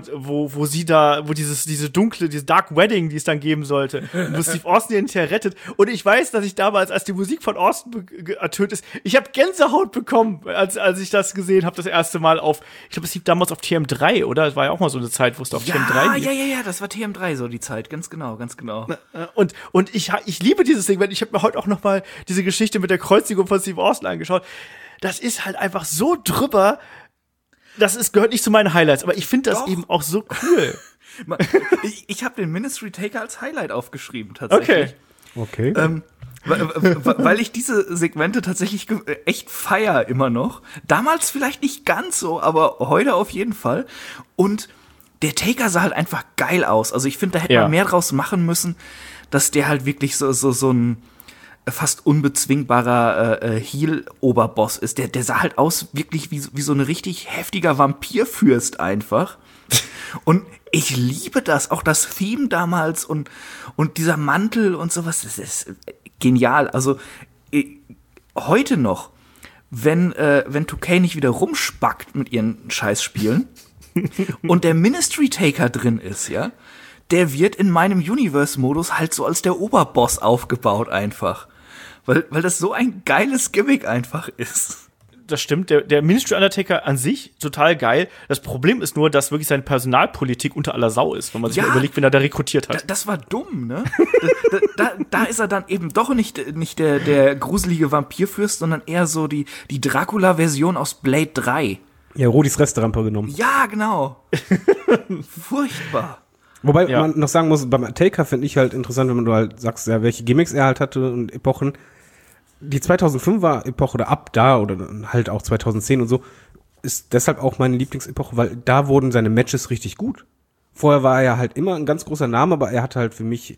diese Dark Wedding, die es dann geben sollte, wo Steve Austin ihn hinterher rettet. Und ich weiß, dass ich damals, als die Musik von Austin ertönt ist, ich habe Gänsehaut bekommen, als ich das gesehen habe, das erste Mal ich glaube, es lief damals auf TM3, oder? Es war ja auch mal so eine Zeit, wo es auf TM3 lief. Ja, das war TM3 so die Zeit, ganz genau. Und ich liebe dieses Segment. Ich habe mir heute auch noch mal diese Geschichte mit der Kreuzigung von Steve Austin angeschaut. Das ist halt einfach so drüber. Gehört nicht zu meinen Highlights, aber ich finde das eben auch so cool. Ich habe den Ministry Taker als Highlight aufgeschrieben, tatsächlich. Okay. Weil ich diese Segmente tatsächlich echt feier immer noch. Damals vielleicht nicht ganz so, aber heute auf jeden Fall. Und der Taker sah halt einfach geil aus. Also ich finde, da hätte man mehr draus machen müssen, dass der halt wirklich so ein fast unbezwingbarer Heel-Oberboss ist. Der sah halt aus wirklich wie so ein richtig heftiger Vampirfürst einfach. Und ich liebe das, auch das Theme damals und dieser Mantel und sowas, das ist genial. Also heute noch, wenn 2K nicht wieder rumspackt mit ihren Scheißspielen und der Ministry Taker drin ist, ja, der wird in meinem Universe-Modus halt so als der Oberboss aufgebaut einfach. Weil das so ein geiles Gimmick einfach ist. Das stimmt, der Ministry Undertaker an sich total geil. Das Problem ist nur, dass wirklich seine Personalpolitik unter aller Sau ist, wenn man sich mal überlegt, wen er da rekrutiert hat. Das war dumm, ne? da ist er dann eben doch nicht der gruselige Vampirfürst, sondern eher so die Dracula-Version aus Blade 3. Ja, Rodis Resterampe genommen. Ja, genau. Furchtbar. Wobei man noch sagen muss, beim Taker finde ich halt interessant, wenn du halt sagst, ja, welche Gimmicks er halt hatte und Epochen. Die 2005er Epoche oder ab da oder halt auch 2010 und so ist deshalb auch meine Lieblingsepoche, weil da wurden seine Matches richtig gut. Vorher war er ja halt immer ein ganz großer Name, aber er hatte halt für mich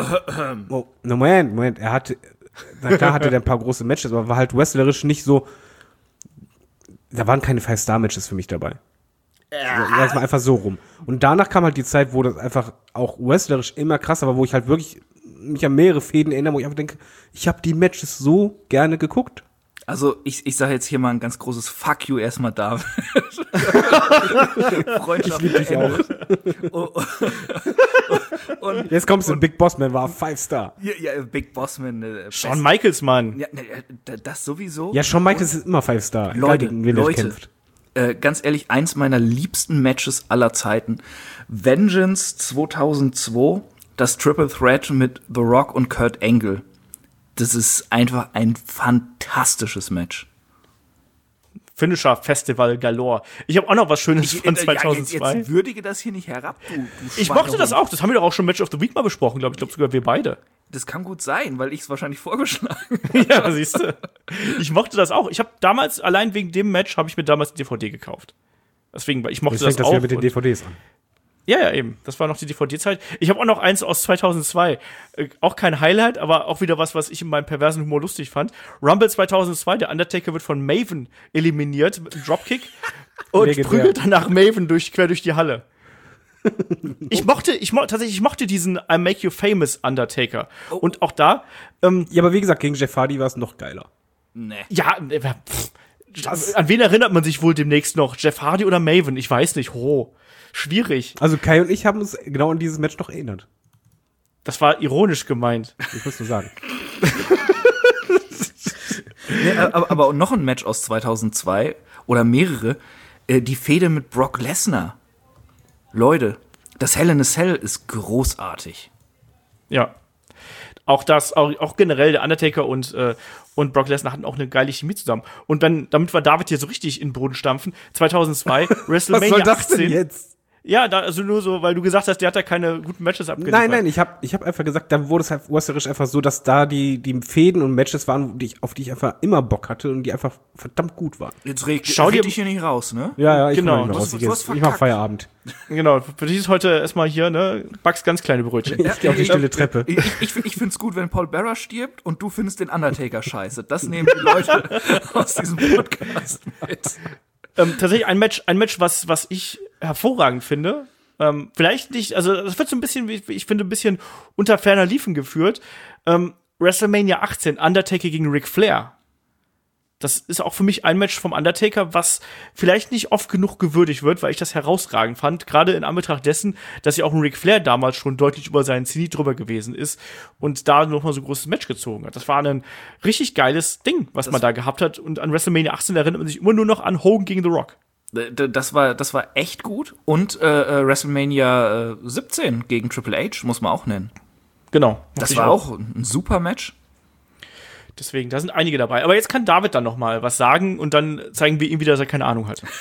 Moment, na klar hatte der ein paar große Matches, aber war halt wrestlerisch nicht so, da waren keine 5-Star-Matches für mich dabei. Das war einfach so rum. Und danach kam halt die Zeit, wo das einfach auch wrestlerisch immer krasser war, wo ich halt wirklich mich an mehrere Fäden erinnere, wo ich einfach denke, ich habe die Matches so gerne geguckt. Also ich sage jetzt hier mal ein ganz großes Fuck you erstmal da. Freundschaft Ich liebe dich auch. Und Jetzt kommst du, Big Boss Man war 5-Star. ja, Big Bossman. Shawn Michaels, Mann. Ja, das sowieso. Ja, Shawn Michaels ist immer 5-Star. Egal, Leute, gegen wen er Leute. kämpft. Ganz ehrlich, eins meiner liebsten Matches aller Zeiten. Vengeance 2002, das Triple Threat mit The Rock und Kurt Angle. Das ist einfach ein fantastisches Match. Finisher Festival galore. Ich habe auch noch was Schönes von 2002. Jetzt würdige das hier nicht herab, du Ich mochte das auch. Das haben wir doch auch schon Match of the Week mal besprochen, glaube ich. Ich glaube sogar wir beide. Das kann gut sein, weil ich es wahrscheinlich vorgeschlagen Ja, siehst du. Ich mochte das auch. Ich habe damals, allein wegen dem Match, habe ich mir damals die DVD gekauft. Deswegen, weil ich mochte Jetzt das fängt das auch. ja mit den DVDs an. Ja, eben. Das war noch die DVD-Zeit. Ich habe auch noch eins aus 2002. Auch kein Highlight, aber auch wieder was ich in meinem perversen Humor lustig fand. Rumble 2002, der Undertaker wird von Maven eliminiert mit einem Dropkick und Legendär. prügelt danach Maven quer durch die Halle. Ich mochte diesen I Make You Famous Undertaker. Und auch da, Ja, aber wie gesagt, gegen Jeff Hardy war es noch geiler. Nee. ja, an wen erinnert man sich wohl demnächst noch? Jeff Hardy oder Maven? Ich weiß nicht. Schwierig. Also Kai und ich haben uns genau an dieses Match noch erinnert. Das war ironisch gemeint. Ich muss nur sagen. Nee, aber noch ein Match aus 2002 oder mehrere, die Fehde mit Brock Lesnar. Leute, das Hell in a Cell ist großartig. Ja. Auch generell der Undertaker und Brock Lesnar hatten auch eine geile Chemie zusammen. Und damit wir David hier so richtig in den Boden stampfen, 2002 WrestleMania Was soll das 18. denn jetzt? Ja, also nur so, weil du gesagt hast, der hat da keine guten Matches abgeliefert. Nein, ich hab einfach gesagt, da wurde es halt wrestlerisch einfach so, dass da die Fäden und Matches waren, auf die ich einfach immer Bock hatte und die einfach verdammt gut waren. Jetzt Schau dir- red ich hier nicht raus, ne? Ja, ich Genau. komm nicht mehr raus. Du hast Ich mach verkackt. Feierabend. Genau, für dich ist heute erstmal hier, ne, backst ganz kleine Brötchen. Ich geh auf die stille Treppe. Ich find's gut, wenn Paul Bearer stirbt und du findest den Undertaker scheiße. Das nehmen die Leute aus diesem Podcast mit. Tatsächlich ein Match, was ich hervorragend finde. Vielleicht nicht, also das wird so ein bisschen, ich finde, ein bisschen unter ferner Liefen geführt. WrestleMania 18, Undertaker gegen Ric Flair. Das ist auch für mich ein Match vom Undertaker, was vielleicht nicht oft genug gewürdigt wird, weil ich das herausragend fand. Gerade in Anbetracht dessen, dass ja auch ein Ric Flair damals schon deutlich über seinen Zenit drüber gewesen ist und da nochmal so ein großes Match gezogen hat. Das war ein richtig geiles Ding, was man da gehabt hat. Und an WrestleMania 18 erinnert man sich immer nur noch an Hogan gegen The Rock. Das war echt gut. Und WrestleMania 17 gegen Triple H, muss man auch nennen. Genau. Das war auch ein super Match. Deswegen, da sind einige dabei. Aber jetzt kann David dann noch mal was sagen und dann zeigen wir ihm wieder, dass er keine Ahnung hat.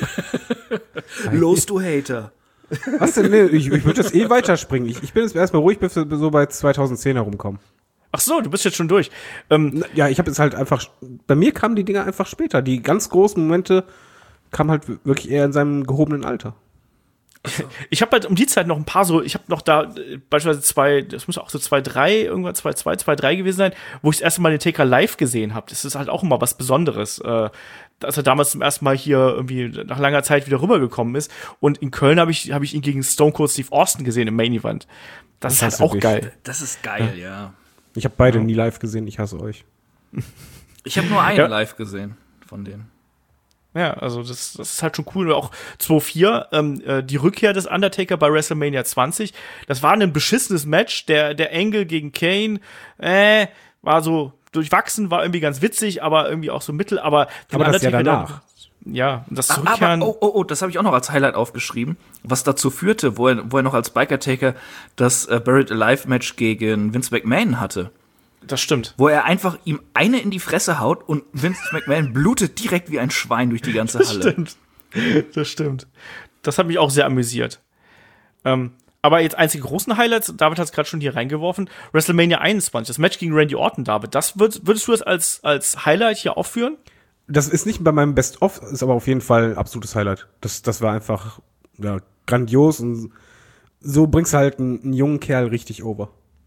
Los, du Hater. Was denn? Nee, ich würde das weiterspringen. Ich bin jetzt erstmal ruhig, bis wir so bei 2010 herumkommen. Ach so, du bist jetzt schon durch. Ja, ich habe jetzt halt einfach, bei mir kamen die Dinger einfach später. Die ganz großen Momente kamen halt wirklich eher in seinem gehobenen Alter. Ich habe halt um die Zeit noch ein paar so, ich habe noch da beispielsweise das muss auch so 2-3, irgendwann 2-2, 2-3 gewesen sein, wo ich das erste Mal den Taker live gesehen habe. Das ist halt auch immer was Besonderes. Als er damals zum ersten Mal hier irgendwie nach langer Zeit wieder rübergekommen ist. Und in Köln habe ich ihn gegen Stone Cold Steve Austin gesehen im Main Event. Das ist halt hasse auch dich. geil. Das ist geil, ja. Ich habe beide nie live gesehen, ich hasse euch. Ich habe nur einen Ja. live gesehen von denen. Ja, also das ist halt schon cool. Auch 2-4, die Rückkehr des Undertaker bei WrestleMania 20. Das war ein beschissenes Match. Der Angle gegen Kane, war so durchwachsen, war irgendwie ganz witzig, aber irgendwie auch so mittel. Aber das Jahr danach. Ja, und das Aber, Zurückkehren. das habe ich auch noch als Highlight aufgeschrieben, was dazu führte, wo er noch als Biker-Taker das Buried Alive Match gegen Vince McMahon hatte. Das stimmt. Wo er einfach ihm eine in die Fresse haut und Vince McMahon blutet direkt wie ein Schwein durch die ganze Halle. Das stimmt. Das hat mich auch sehr amüsiert. Aber jetzt einzige großen Highlights, David hat es gerade schon hier reingeworfen, WrestleMania 21, das Match gegen Randy Orton, David. Würdest du das als Highlight hier aufführen? Das ist nicht bei meinem Best-of, ist aber auf jeden Fall ein absolutes Highlight. Das war einfach grandios und so bringst du halt einen jungen Kerl richtig over.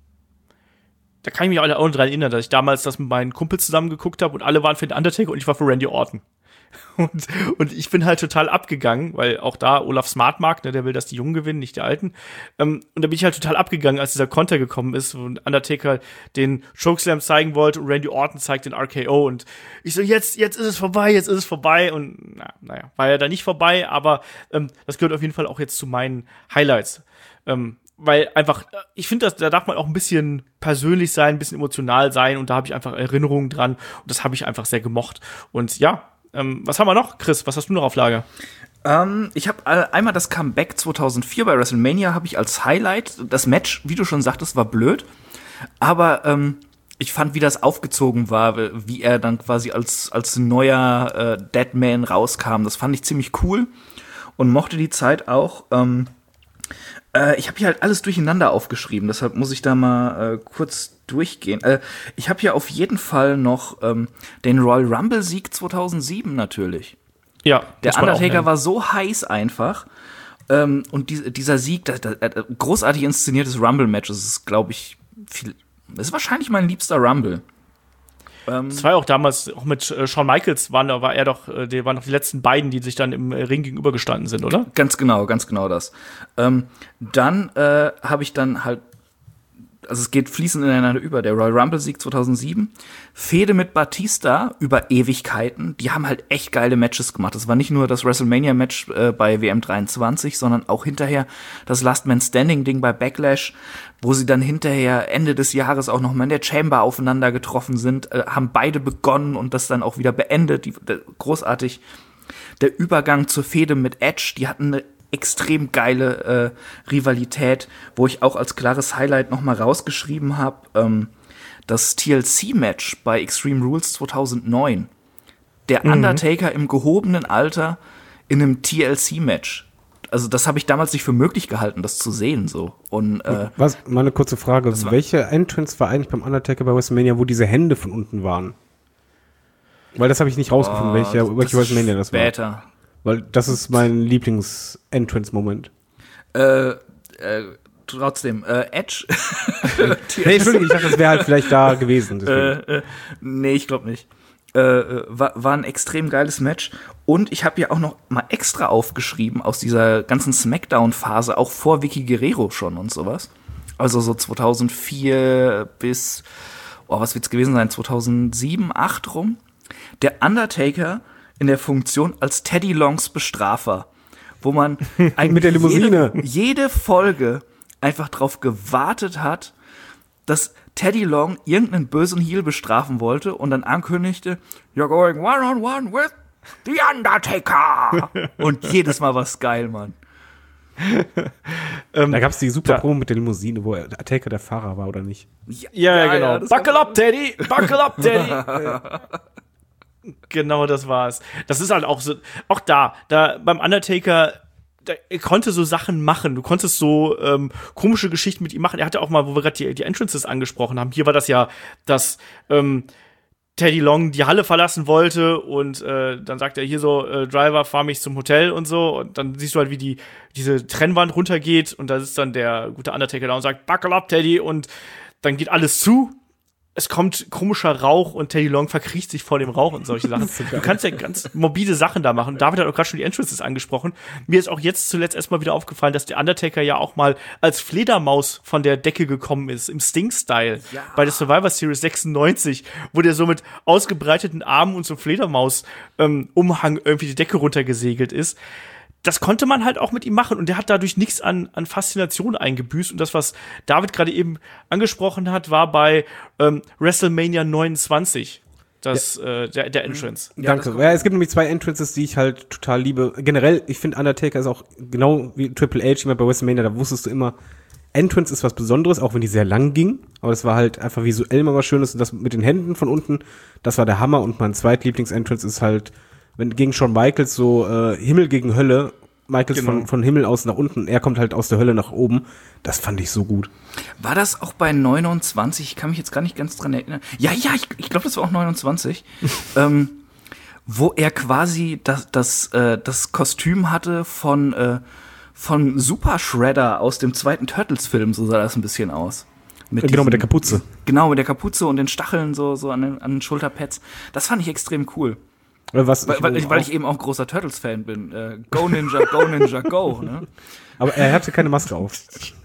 Da kann ich mich auch daran erinnern, dass ich damals das mit meinen Kumpels zusammen geguckt habe und alle waren für den Undertaker und ich war für Randy Orton. Und ich bin halt total abgegangen, weil auch da Olaf Smart mag, ne, der will, dass die Jungen gewinnen, nicht die Alten. Und da bin ich halt total abgegangen, als dieser Konter gekommen ist, wo Undertaker den Chokeslam zeigen wollte und Randy Orton zeigt den RKO. Und ich so, jetzt ist es vorbei. Und naja, war ja da nicht vorbei, aber das gehört auf jeden Fall auch jetzt zu meinen Highlights. Weil einfach, ich finde, da darf man auch ein bisschen persönlich sein, ein bisschen emotional sein und da habe ich einfach Erinnerungen dran und das habe ich einfach sehr gemocht. Und ja, was haben wir noch? Chris, was hast du noch auf Lager? Ich habe einmal das Comeback 2004 bei WrestleMania habe ich als Highlight. Das Match, wie du schon sagtest, war blöd, aber ich fand, wie das aufgezogen war, wie er dann quasi als neuer Deadman rauskam. Das fand ich ziemlich cool und mochte die Zeit auch. Ich habe hier halt alles durcheinander aufgeschrieben, deshalb muss ich da mal kurz durchgehen. Ich habe hier auf jeden Fall noch den Royal Rumble-Sieg 2007 natürlich. Ja. Der Undertaker war so heiß einfach. Und dieser Sieg, großartig inszeniertes Rumble-Match, das ist, glaube ich, das ist wahrscheinlich mein liebster Rumble. Das war ja auch damals, auch mit Shawn Michaels, waren die letzten beiden, die sich dann im Ring gegenübergestanden sind, oder? Ganz genau das. Dann habe ich dann halt, also es geht fließend ineinander über, der Royal Rumble-Sieg 2007, Fehde mit Batista über Ewigkeiten, die haben halt echt geile Matches gemacht. Das war nicht nur das WrestleMania-Match bei WM 23, sondern auch hinterher das Last Man Standing-Ding bei Backlash, wo sie dann hinterher Ende des Jahres auch noch mal in der Chamber aufeinander getroffen sind, haben beide begonnen und das dann auch wieder beendet. Großartig. Der Übergang zur Fehde mit Edge, die hatten eine extrem geile Rivalität, wo ich auch als klares Highlight noch mal rausgeschrieben habe, das TLC-Match bei Extreme Rules 2009. Der Undertaker im gehobenen Alter in einem TLC-Match. Also das habe ich damals nicht für möglich gehalten, das zu sehen so. Und mal eine kurze Frage. Welche Entrance war eigentlich beim Undertaker bei WrestleMania, wo diese Hände von unten waren? Weil das habe ich nicht rausgefunden, welche WrestleMania das war. Später. Weil das ist mein Lieblings-Entrance-Moment. Trotzdem, Edge. Nee, Entschuldigung, ich dachte, das wäre halt vielleicht da gewesen. Nee, ich glaube nicht. War ein extrem geiles Match. Und ich habe ja auch noch mal extra aufgeschrieben aus dieser ganzen Smackdown-Phase, auch vor Vicky Guerrero schon und sowas. Also so 2004 bis, was wird's gewesen sein, 2007, 2008 rum. Der Undertaker in der Funktion als Teddy Longs Bestrafer, wo man eigentlich mit der Limousine jede Folge einfach drauf gewartet hat, dass Teddy Long irgendeinen bösen Heel bestrafen wollte und dann ankündigte, you're going one-on-one with the Undertaker. Und jedes Mal war's geil, Mann. Da gab's die super Promo mit der Limousine, wo Undertaker der Fahrer war, oder nicht? Ja, genau. Buckle up, Teddy! Buckle up, Teddy! Genau, das war's. Das ist halt auch so, auch da beim Undertaker, er konnte so Sachen machen. Du konntest so komische Geschichten mit ihm machen. Er hatte auch mal, wo wir gerade die Entrances angesprochen haben, hier war das ja, dass Teddy Long die Halle verlassen wollte und dann sagt er hier so, Driver, fahr mich zum Hotel und so. Und dann siehst du halt, wie diese Trennwand runtergeht und da ist dann der gute Undertaker da und sagt, buckle up, Teddy, und dann geht alles zu. Es kommt komischer Rauch und Teddy Long verkriecht sich vor dem Rauch und solche Sachen. Du kannst ja ganz morbide Sachen da machen. David hat auch gerade schon die Entrances angesprochen. Mir ist auch jetzt zuletzt erstmal wieder aufgefallen, dass der Undertaker ja auch mal als Fledermaus von der Decke gekommen ist, im Sting-Style. Ja. Bei der Survivor Series 96, wo der so mit ausgebreiteten Armen und so Fledermaus-Umhang irgendwie die Decke runtergesegelt ist. Das konnte man halt auch mit ihm machen und der hat dadurch nichts an Faszination eingebüßt. Und das, was David gerade eben angesprochen hat, war bei WrestleMania 29 der Entrance. Danke. Ja, es gibt nämlich zwei Entrances, die ich halt total liebe. Generell, ich finde, Undertaker ist auch genau wie Triple H immer bei WrestleMania, da wusstest du immer, Entrance ist was Besonderes, auch wenn die sehr lang ging. Aber das war halt einfach visuell mal was Schönes. Und das mit den Händen von unten, das war der Hammer. Und mein zweitlieblings-Entrance ist halt, wenn gegen Shawn Michaels so Himmel gegen Hölle, Michaels von Himmel aus nach unten, er kommt halt aus der Hölle nach oben. Das fand ich so gut. War das auch bei 29? Ich kann mich jetzt gar nicht ganz dran erinnern. Ja, ich glaube, das war auch 29. Wo er quasi das Kostüm hatte von Super Shredder aus dem zweiten Turtles-Film, so sah das ein bisschen aus. Mit der Kapuze. Genau, mit der Kapuze und den Stacheln so an den Schulterpads. Das fand ich extrem cool. Weil ich eben auch großer Turtles-Fan bin. Go Ninja, go, ne? Aber er hatte keine Maske auf.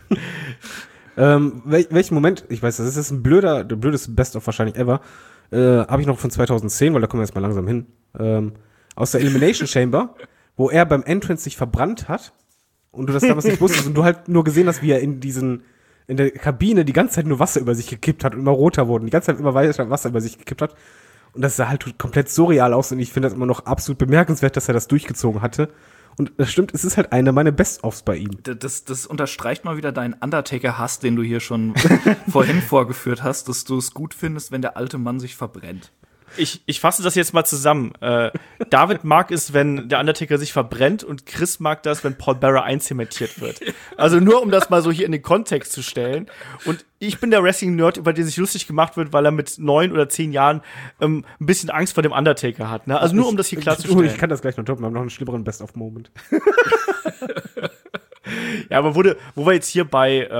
Welchen Moment, ich weiß, das ist der blödeste Best-of wahrscheinlich ever, habe ich noch von 2010, weil da kommen wir jetzt mal langsam hin, aus der Elimination Chamber, wo er beim Entrance sich verbrannt hat und du das damals nicht wusstest und du halt nur gesehen hast, wie er in der Kabine die ganze Zeit nur Wasser über sich gekippt hat und immer roter wurde und die ganze Zeit immer weiter Wasser über sich gekippt hat. Und das sah halt komplett surreal aus und ich finde das immer noch absolut bemerkenswert, dass er das durchgezogen hatte. Und das stimmt, es ist halt eine meiner Best-ofs bei ihm. Das unterstreicht mal wieder deinen Undertaker-Hass, den du hier schon vorhin vorgeführt hast, dass du es gut findest, wenn der alte Mann sich verbrennt. Ich fasse das jetzt mal zusammen. David mag es, wenn der Undertaker sich verbrennt und Chris mag das, wenn Paul Bearer einzementiert wird. Also nur, um das mal so hier in den Kontext zu stellen. Und ich bin der Wrestling-Nerd, über den sich lustig gemacht wird, weil er mit 9 oder 10 Jahren ein bisschen Angst vor dem Undertaker hat. Ne? Also nur, um das hier klarzustellen. Ich kann das gleich noch toppen, wir haben noch einen schlimmeren Best-of-Moment. Ja, aber wo wir jetzt hier bei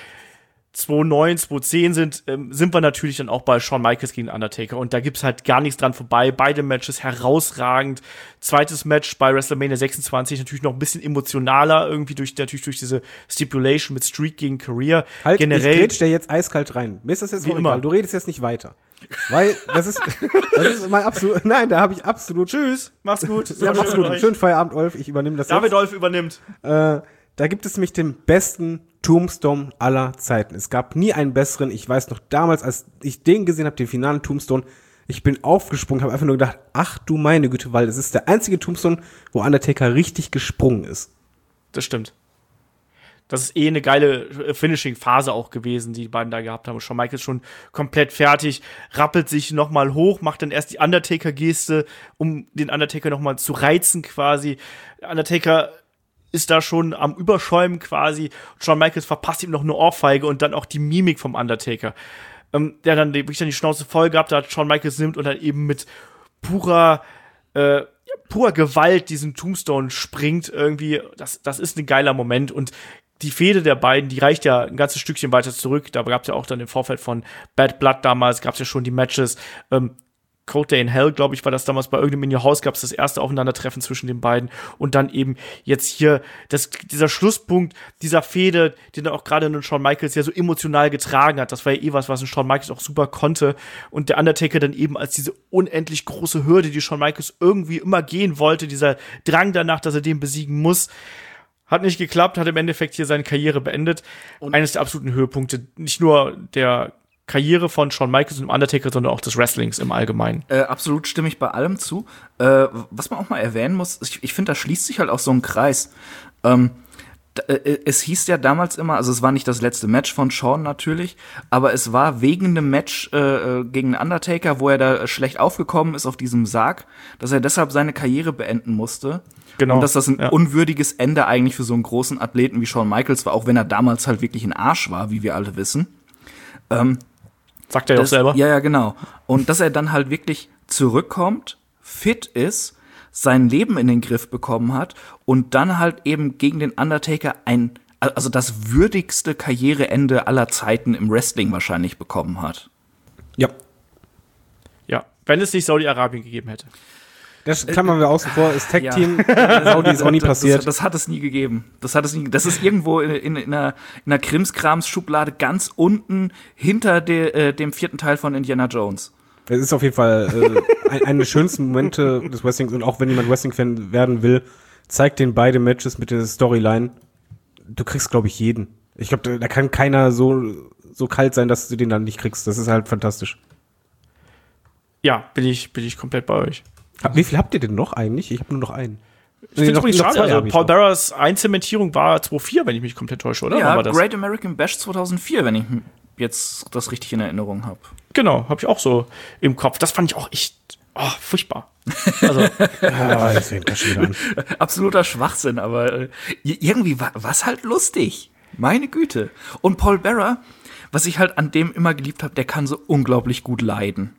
2009, 2010 sind wir natürlich dann auch bei Shawn Michaels gegen Undertaker und da gibt's halt gar nichts dran vorbei. Beide Matches herausragend. Zweites Match bei WrestleMania 26 natürlich noch ein bisschen emotionaler irgendwie durch diese Stipulation mit Streak gegen Career. Halt, generell ich grätsch dir jetzt eiskalt rein. Mir ist das jetzt wie auch immer. egal. Du redest jetzt nicht weiter. Weil das ist mein absolut. Nein, da habe ich absolut. Tschüss, mach's gut. Ja, mach's gut. Schönen Feierabend, Olf. Ich übernehme das David jetzt. Olf übernimmt. Da gibt es nämlich den besten Tombstone aller Zeiten. Es gab nie einen besseren. Ich weiß noch damals, als ich den gesehen habe, den finalen Tombstone, ich bin aufgesprungen, habe einfach nur gedacht, ach du meine Güte, weil es ist der einzige Tombstone, wo Undertaker richtig gesprungen ist. Das stimmt. Das ist eine geile Finishing-Phase auch gewesen, die beiden da gehabt haben. Shawn Michaels schon komplett fertig, rappelt sich nochmal hoch, macht dann erst die Undertaker-Geste, um den Undertaker nochmal zu reizen quasi. Undertaker ist da schon am Überschäumen quasi. Shawn Michaels verpasst ihm noch eine Ohrfeige und dann auch die Mimik vom Undertaker. Der dann wirklich die Schnauze voll gehabt hat, Shawn Michaels nimmt und dann eben mit purer Gewalt diesen Tombstone springt irgendwie. Das ist ein geiler Moment und die Fehde der beiden, die reicht ja ein ganzes Stückchen weiter zurück. Da gab es ja auch dann im Vorfeld von Bad Blood damals, gab es ja schon die Matches. Code Day in Hell, glaube ich, war das damals bei irgendeinem In Your House, gab es das erste Aufeinandertreffen zwischen den beiden und dann eben jetzt hier dieser Schlusspunkt dieser Fehde, den auch gerade ein Shawn Michaels ja so emotional getragen hat. Das war ja was ein Shawn Michaels auch super konnte und der Undertaker dann eben als diese unendlich große Hürde, die Shawn Michaels irgendwie immer gehen wollte, dieser Drang danach, dass er den besiegen muss. Hat nicht geklappt, hat im Endeffekt hier seine Karriere beendet. Und eines der absoluten Höhepunkte, nicht nur der Karriere von Shawn Michaels und dem Undertaker, sondern auch des Wrestlings im Allgemeinen. Absolut stimme ich bei allem zu. Was man auch mal erwähnen muss, ich finde, da schließt sich halt auch so ein Kreis. Es hieß ja damals immer, also es war nicht das letzte Match von Shawn natürlich, aber es war wegen einem Match gegen Undertaker, wo er da schlecht aufgekommen ist auf diesem Sarg, dass er deshalb seine Karriere beenden musste. Genau. Und dass das ein unwürdiges Ende eigentlich für so einen großen Athleten wie Shawn Michaels war, auch wenn er damals halt wirklich ein Arsch war, wie wir alle wissen. Sagt er ja auch selber. Ja, genau. Und dass er dann halt wirklich zurückkommt, fit ist, sein Leben in den Griff bekommen hat und dann halt eben gegen den Undertaker also das würdigste Karriereende aller Zeiten im Wrestling wahrscheinlich bekommen hat. Ja. Ja, wenn es nicht Saudi-Arabien gegeben hätte. Das klammern wir außen vor, das Tag-Team Saudi ist auch nie passiert. Das hat es nie gegeben. Das ist irgendwo in einer Krimskrams-Schublade ganz unten hinter dem 4. Teil von Indiana Jones. Es ist auf jeden Fall eine der schönsten Momente des Wrestlings und auch wenn jemand Wrestling-Fan werden will, zeigt den beide Matches mit der Storyline. Du kriegst, glaube ich, jeden. Ich glaube, da kann keiner so kalt sein, dass du den dann nicht kriegst. Das ist halt fantastisch. Ja, bin ich komplett bei euch. Wie viel habt ihr denn noch eigentlich? Ich habe nur noch einen. Ich finde es übrigens schade. Also Paul Bearers Einzementierung war 2004, wenn ich mich komplett täusche, oder? Ja, war das? Great American Bash 2004, wenn ich jetzt das richtig in Erinnerung habe. Genau, habe ich auch so im Kopf. Das fand ich auch echt furchtbar. Also, das fängt schon wieder an. Absoluter Schwachsinn, aber irgendwie war es halt lustig. Meine Güte. Und Paul Bearer, was ich halt an dem immer geliebt habe, der kann so unglaublich gut leiden.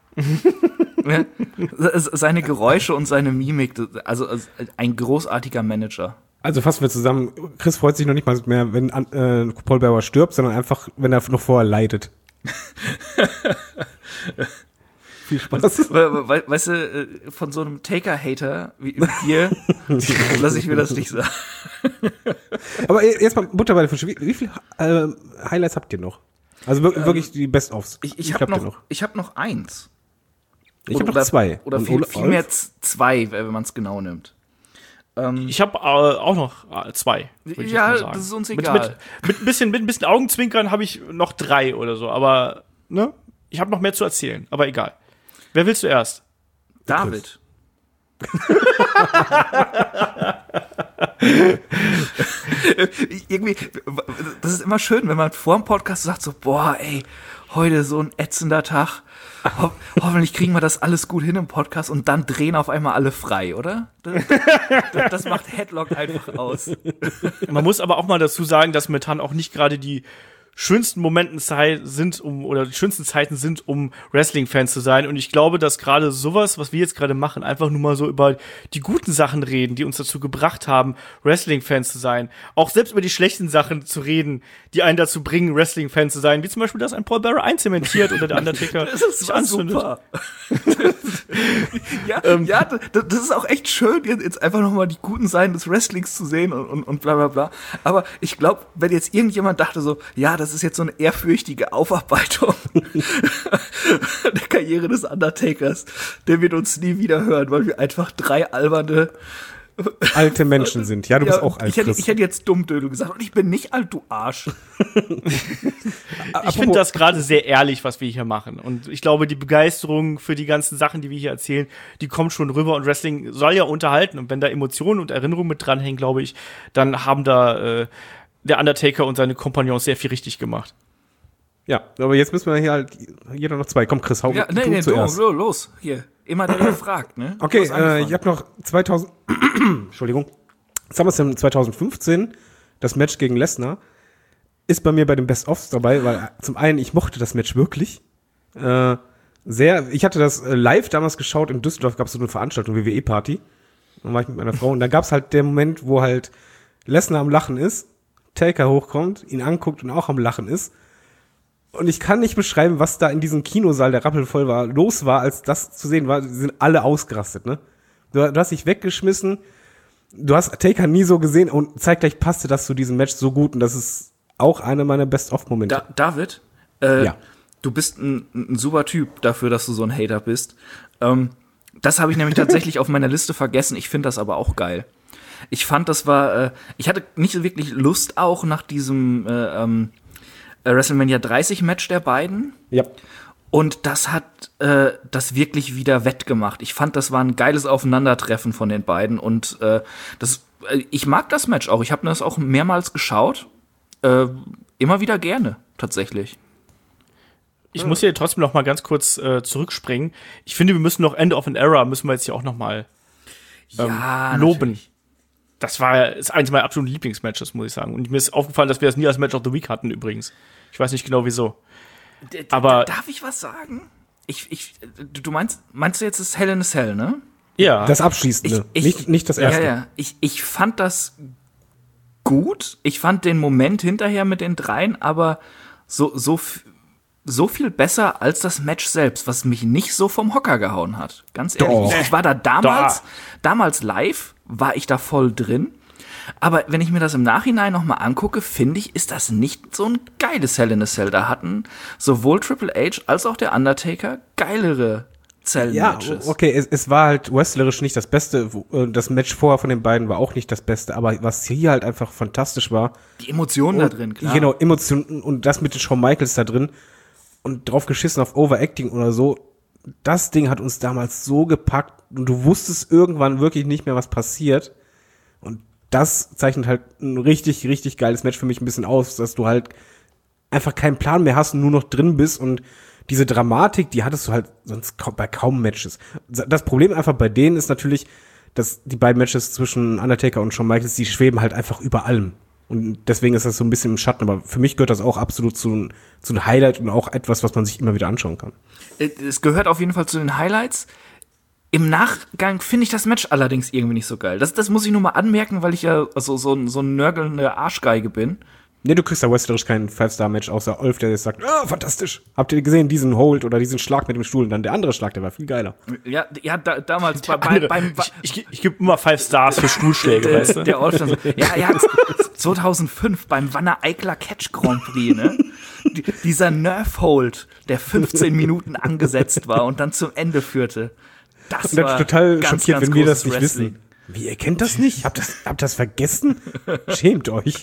Seine Geräusche und seine Mimik, also ein großartiger Manager. Also fassen wir zusammen, Chris freut sich noch nicht mal mehr, wenn Paul Bearer stirbt, sondern einfach, wenn er noch vorher leidet. Viel Spaß. Weißt du, von so einem Taker-Hater wie dir lasse ich mir das nicht sagen. Aber jetzt mal Butter bei der Fische. Wie viele Highlights habt ihr noch? Also wirklich die Best-ofs. Ich habe noch eins. Ich habe noch zwei. Oder vielmehr zwei, wenn man es genau nimmt. Ich habe auch noch zwei. Ja, das ist uns egal. Mit ein bisschen Augenzwinkern habe ich noch 3 oder so. Aber, ne? Ich habe noch mehr zu erzählen. Aber egal. Wer willst du erst? David. Irgendwie, das ist immer schön, wenn man vor dem Podcast sagt so, boah, ey, heute so ein ätzender Tag. Hoffentlich kriegen wir das alles gut hin im Podcast und dann drehen auf einmal alle frei, oder? Das macht Headlock einfach aus. Man muss aber auch mal dazu sagen, dass momentan auch nicht gerade die schönsten die schönsten Zeiten sind, um Wrestling-Fans zu sein. Und ich glaube, dass gerade sowas, was wir jetzt gerade machen, einfach nur mal so über die guten Sachen reden, die uns dazu gebracht haben, Wrestling-Fans zu sein. Auch selbst über die schlechten Sachen zu reden, die einen dazu bringen, Wrestling-Fans zu sein. Wie zum Beispiel, dass ein Paul Bearer einzementiert oder der Undertaker sich anzündet. Super. Das ist auch echt schön, jetzt einfach nochmal die guten Seiten des Wrestlings zu sehen und bla bla bla. Aber ich glaube, wenn jetzt irgendjemand dachte so, ja, das ist jetzt so eine ehrfürchtige Aufarbeitung der Karriere des Undertakers, der wird uns nie wieder hören, weil wir einfach 3 alberne alte Menschen sind. Ja, du bist auch alt. Ich hätte jetzt Dummdödel gesagt und ich bin nicht alt, du Arsch. Ich finde das gerade sehr ehrlich, was wir hier machen. Und ich glaube, die Begeisterung für die ganzen Sachen, die wir hier erzählen, die kommt schon rüber. Und Wrestling soll ja unterhalten. Und wenn da Emotionen und Erinnerungen mit dranhängen, glaube ich, dann haben da der Undertaker und seine Kompagnons sehr viel richtig gemacht. Ja, aber jetzt müssen wir hier halt jeder noch 2. Komm, Chris, hau zuerst. Los, hier. Immer der fragt, ne? Okay, ich habe noch 2000, Entschuldigung, SummerSlam 2015, das Match gegen Lesnar, ist bei mir bei den Best-ofs dabei, weil zum einen, ich mochte das Match wirklich sehr. Ich hatte das live damals geschaut, in Düsseldorf gab es so eine Veranstaltung, WWE-Party. Dann war ich mit meiner Frau und da gab es halt den Moment, wo halt Lesnar am Lachen ist, Taker hochkommt, ihn anguckt und auch am Lachen ist. Und ich kann nicht beschreiben, was da in diesem Kinosaal, der rappelvoll war, los war, als das zu sehen war. Sie sind alle ausgerastet, ne? Du hast dich weggeschmissen. Du hast Taker nie so gesehen und zeitgleich passte das zu diesem Match so gut. Und das ist auch einer meiner Best-of-Momente. David, ja. Du bist ein super Typ dafür, dass du so ein Hater bist. Das habe ich nämlich tatsächlich auf meiner Liste vergessen. Ich finde das aber auch geil. Ich fand, das war, ich hatte nicht so wirklich Lust auch nach diesem WrestleMania 30 Match der beiden. Ja. Und das hat das wirklich wieder wettgemacht. Ich fand, das war ein geiles Aufeinandertreffen von den beiden. Und ich mag das Match auch. Ich habe das auch mehrmals geschaut. Immer wieder gerne, tatsächlich. Ich muss hier trotzdem noch mal ganz kurz zurückspringen. Ich finde, wir müssen noch End of an Era, müssen wir jetzt hier auch noch mal loben. Natürlich. Das ist eines meiner absoluten Lieblingsmatches, muss ich sagen. Und mir ist aufgefallen, dass wir das nie als Match of the Week hatten übrigens. Ich weiß nicht genau, wieso. Aber darf ich was sagen? Du meinst du jetzt das Hell in a Cell, ne? ja. Das Abschließende, nicht das erste. Ja. Ich fand das gut. Ich fand den Moment hinterher mit den dreien aber so viel besser als das Match selbst, was mich nicht so vom Hocker gehauen hat. Ganz ehrlich. Doch. Ich war da damals live, war ich da voll drin. Aber wenn ich mir das im Nachhinein nochmal angucke, finde ich, ist das nicht so ein geiles Hell in a Cell. Da hatten sowohl Triple H als auch der Undertaker geilere Cell-Matches. Ja, okay, es war halt wrestlerisch nicht das Beste. Das Match vorher von den beiden war auch nicht das Beste. Aber was hier halt einfach fantastisch war. Die Emotionen da drin, klar. Genau, Emotionen und das mit den Shawn Michaels da drin. Und drauf geschissen auf Overacting oder so. Das Ding hat uns damals so gepackt. Und du wusstest irgendwann wirklich nicht mehr, was passiert. Und das zeichnet halt ein richtig, richtig geiles Match für mich ein bisschen aus, dass du halt einfach keinen Plan mehr hast und nur noch drin bist und diese Dramatik, die hattest du halt sonst bei kaum Matches. Das Problem einfach bei denen ist natürlich, dass die beiden Matches zwischen Undertaker und Shawn Michaels, die schweben halt einfach über allem. Und deswegen ist das so ein bisschen im Schatten, aber für mich gehört das auch absolut zu einem Highlight und auch etwas, was man sich immer wieder anschauen kann. Es gehört auf jeden Fall zu den Highlights. Im Nachgang finde ich das Match allerdings irgendwie nicht so geil. Das muss ich nur mal anmerken, weil ich ja so ein nörgelnde Arschgeige bin. Nee, du kriegst da wrestlerisch kein 5-Star-Match, außer Olf, der jetzt sagt, fantastisch. Habt ihr gesehen, diesen Hold oder diesen Schlag mit dem Stuhl? Und dann der andere Schlag, der war viel geiler. Ja, damals Ich gebe immer 5 Stars für Stuhlschläge, weißt du? Der Olf dann so, ja, 2005 beim Wanne Eikler Catch Grand Prix, ne? Dieser Nerf-Hold, der 15 Minuten angesetzt war und dann zum Ende führte. Das war total ganz, schockiert, ganz wenn wir das großes nicht Wrestling. wissen. Wie, ihr kennt das nicht? Habt das vergessen? Schämt euch.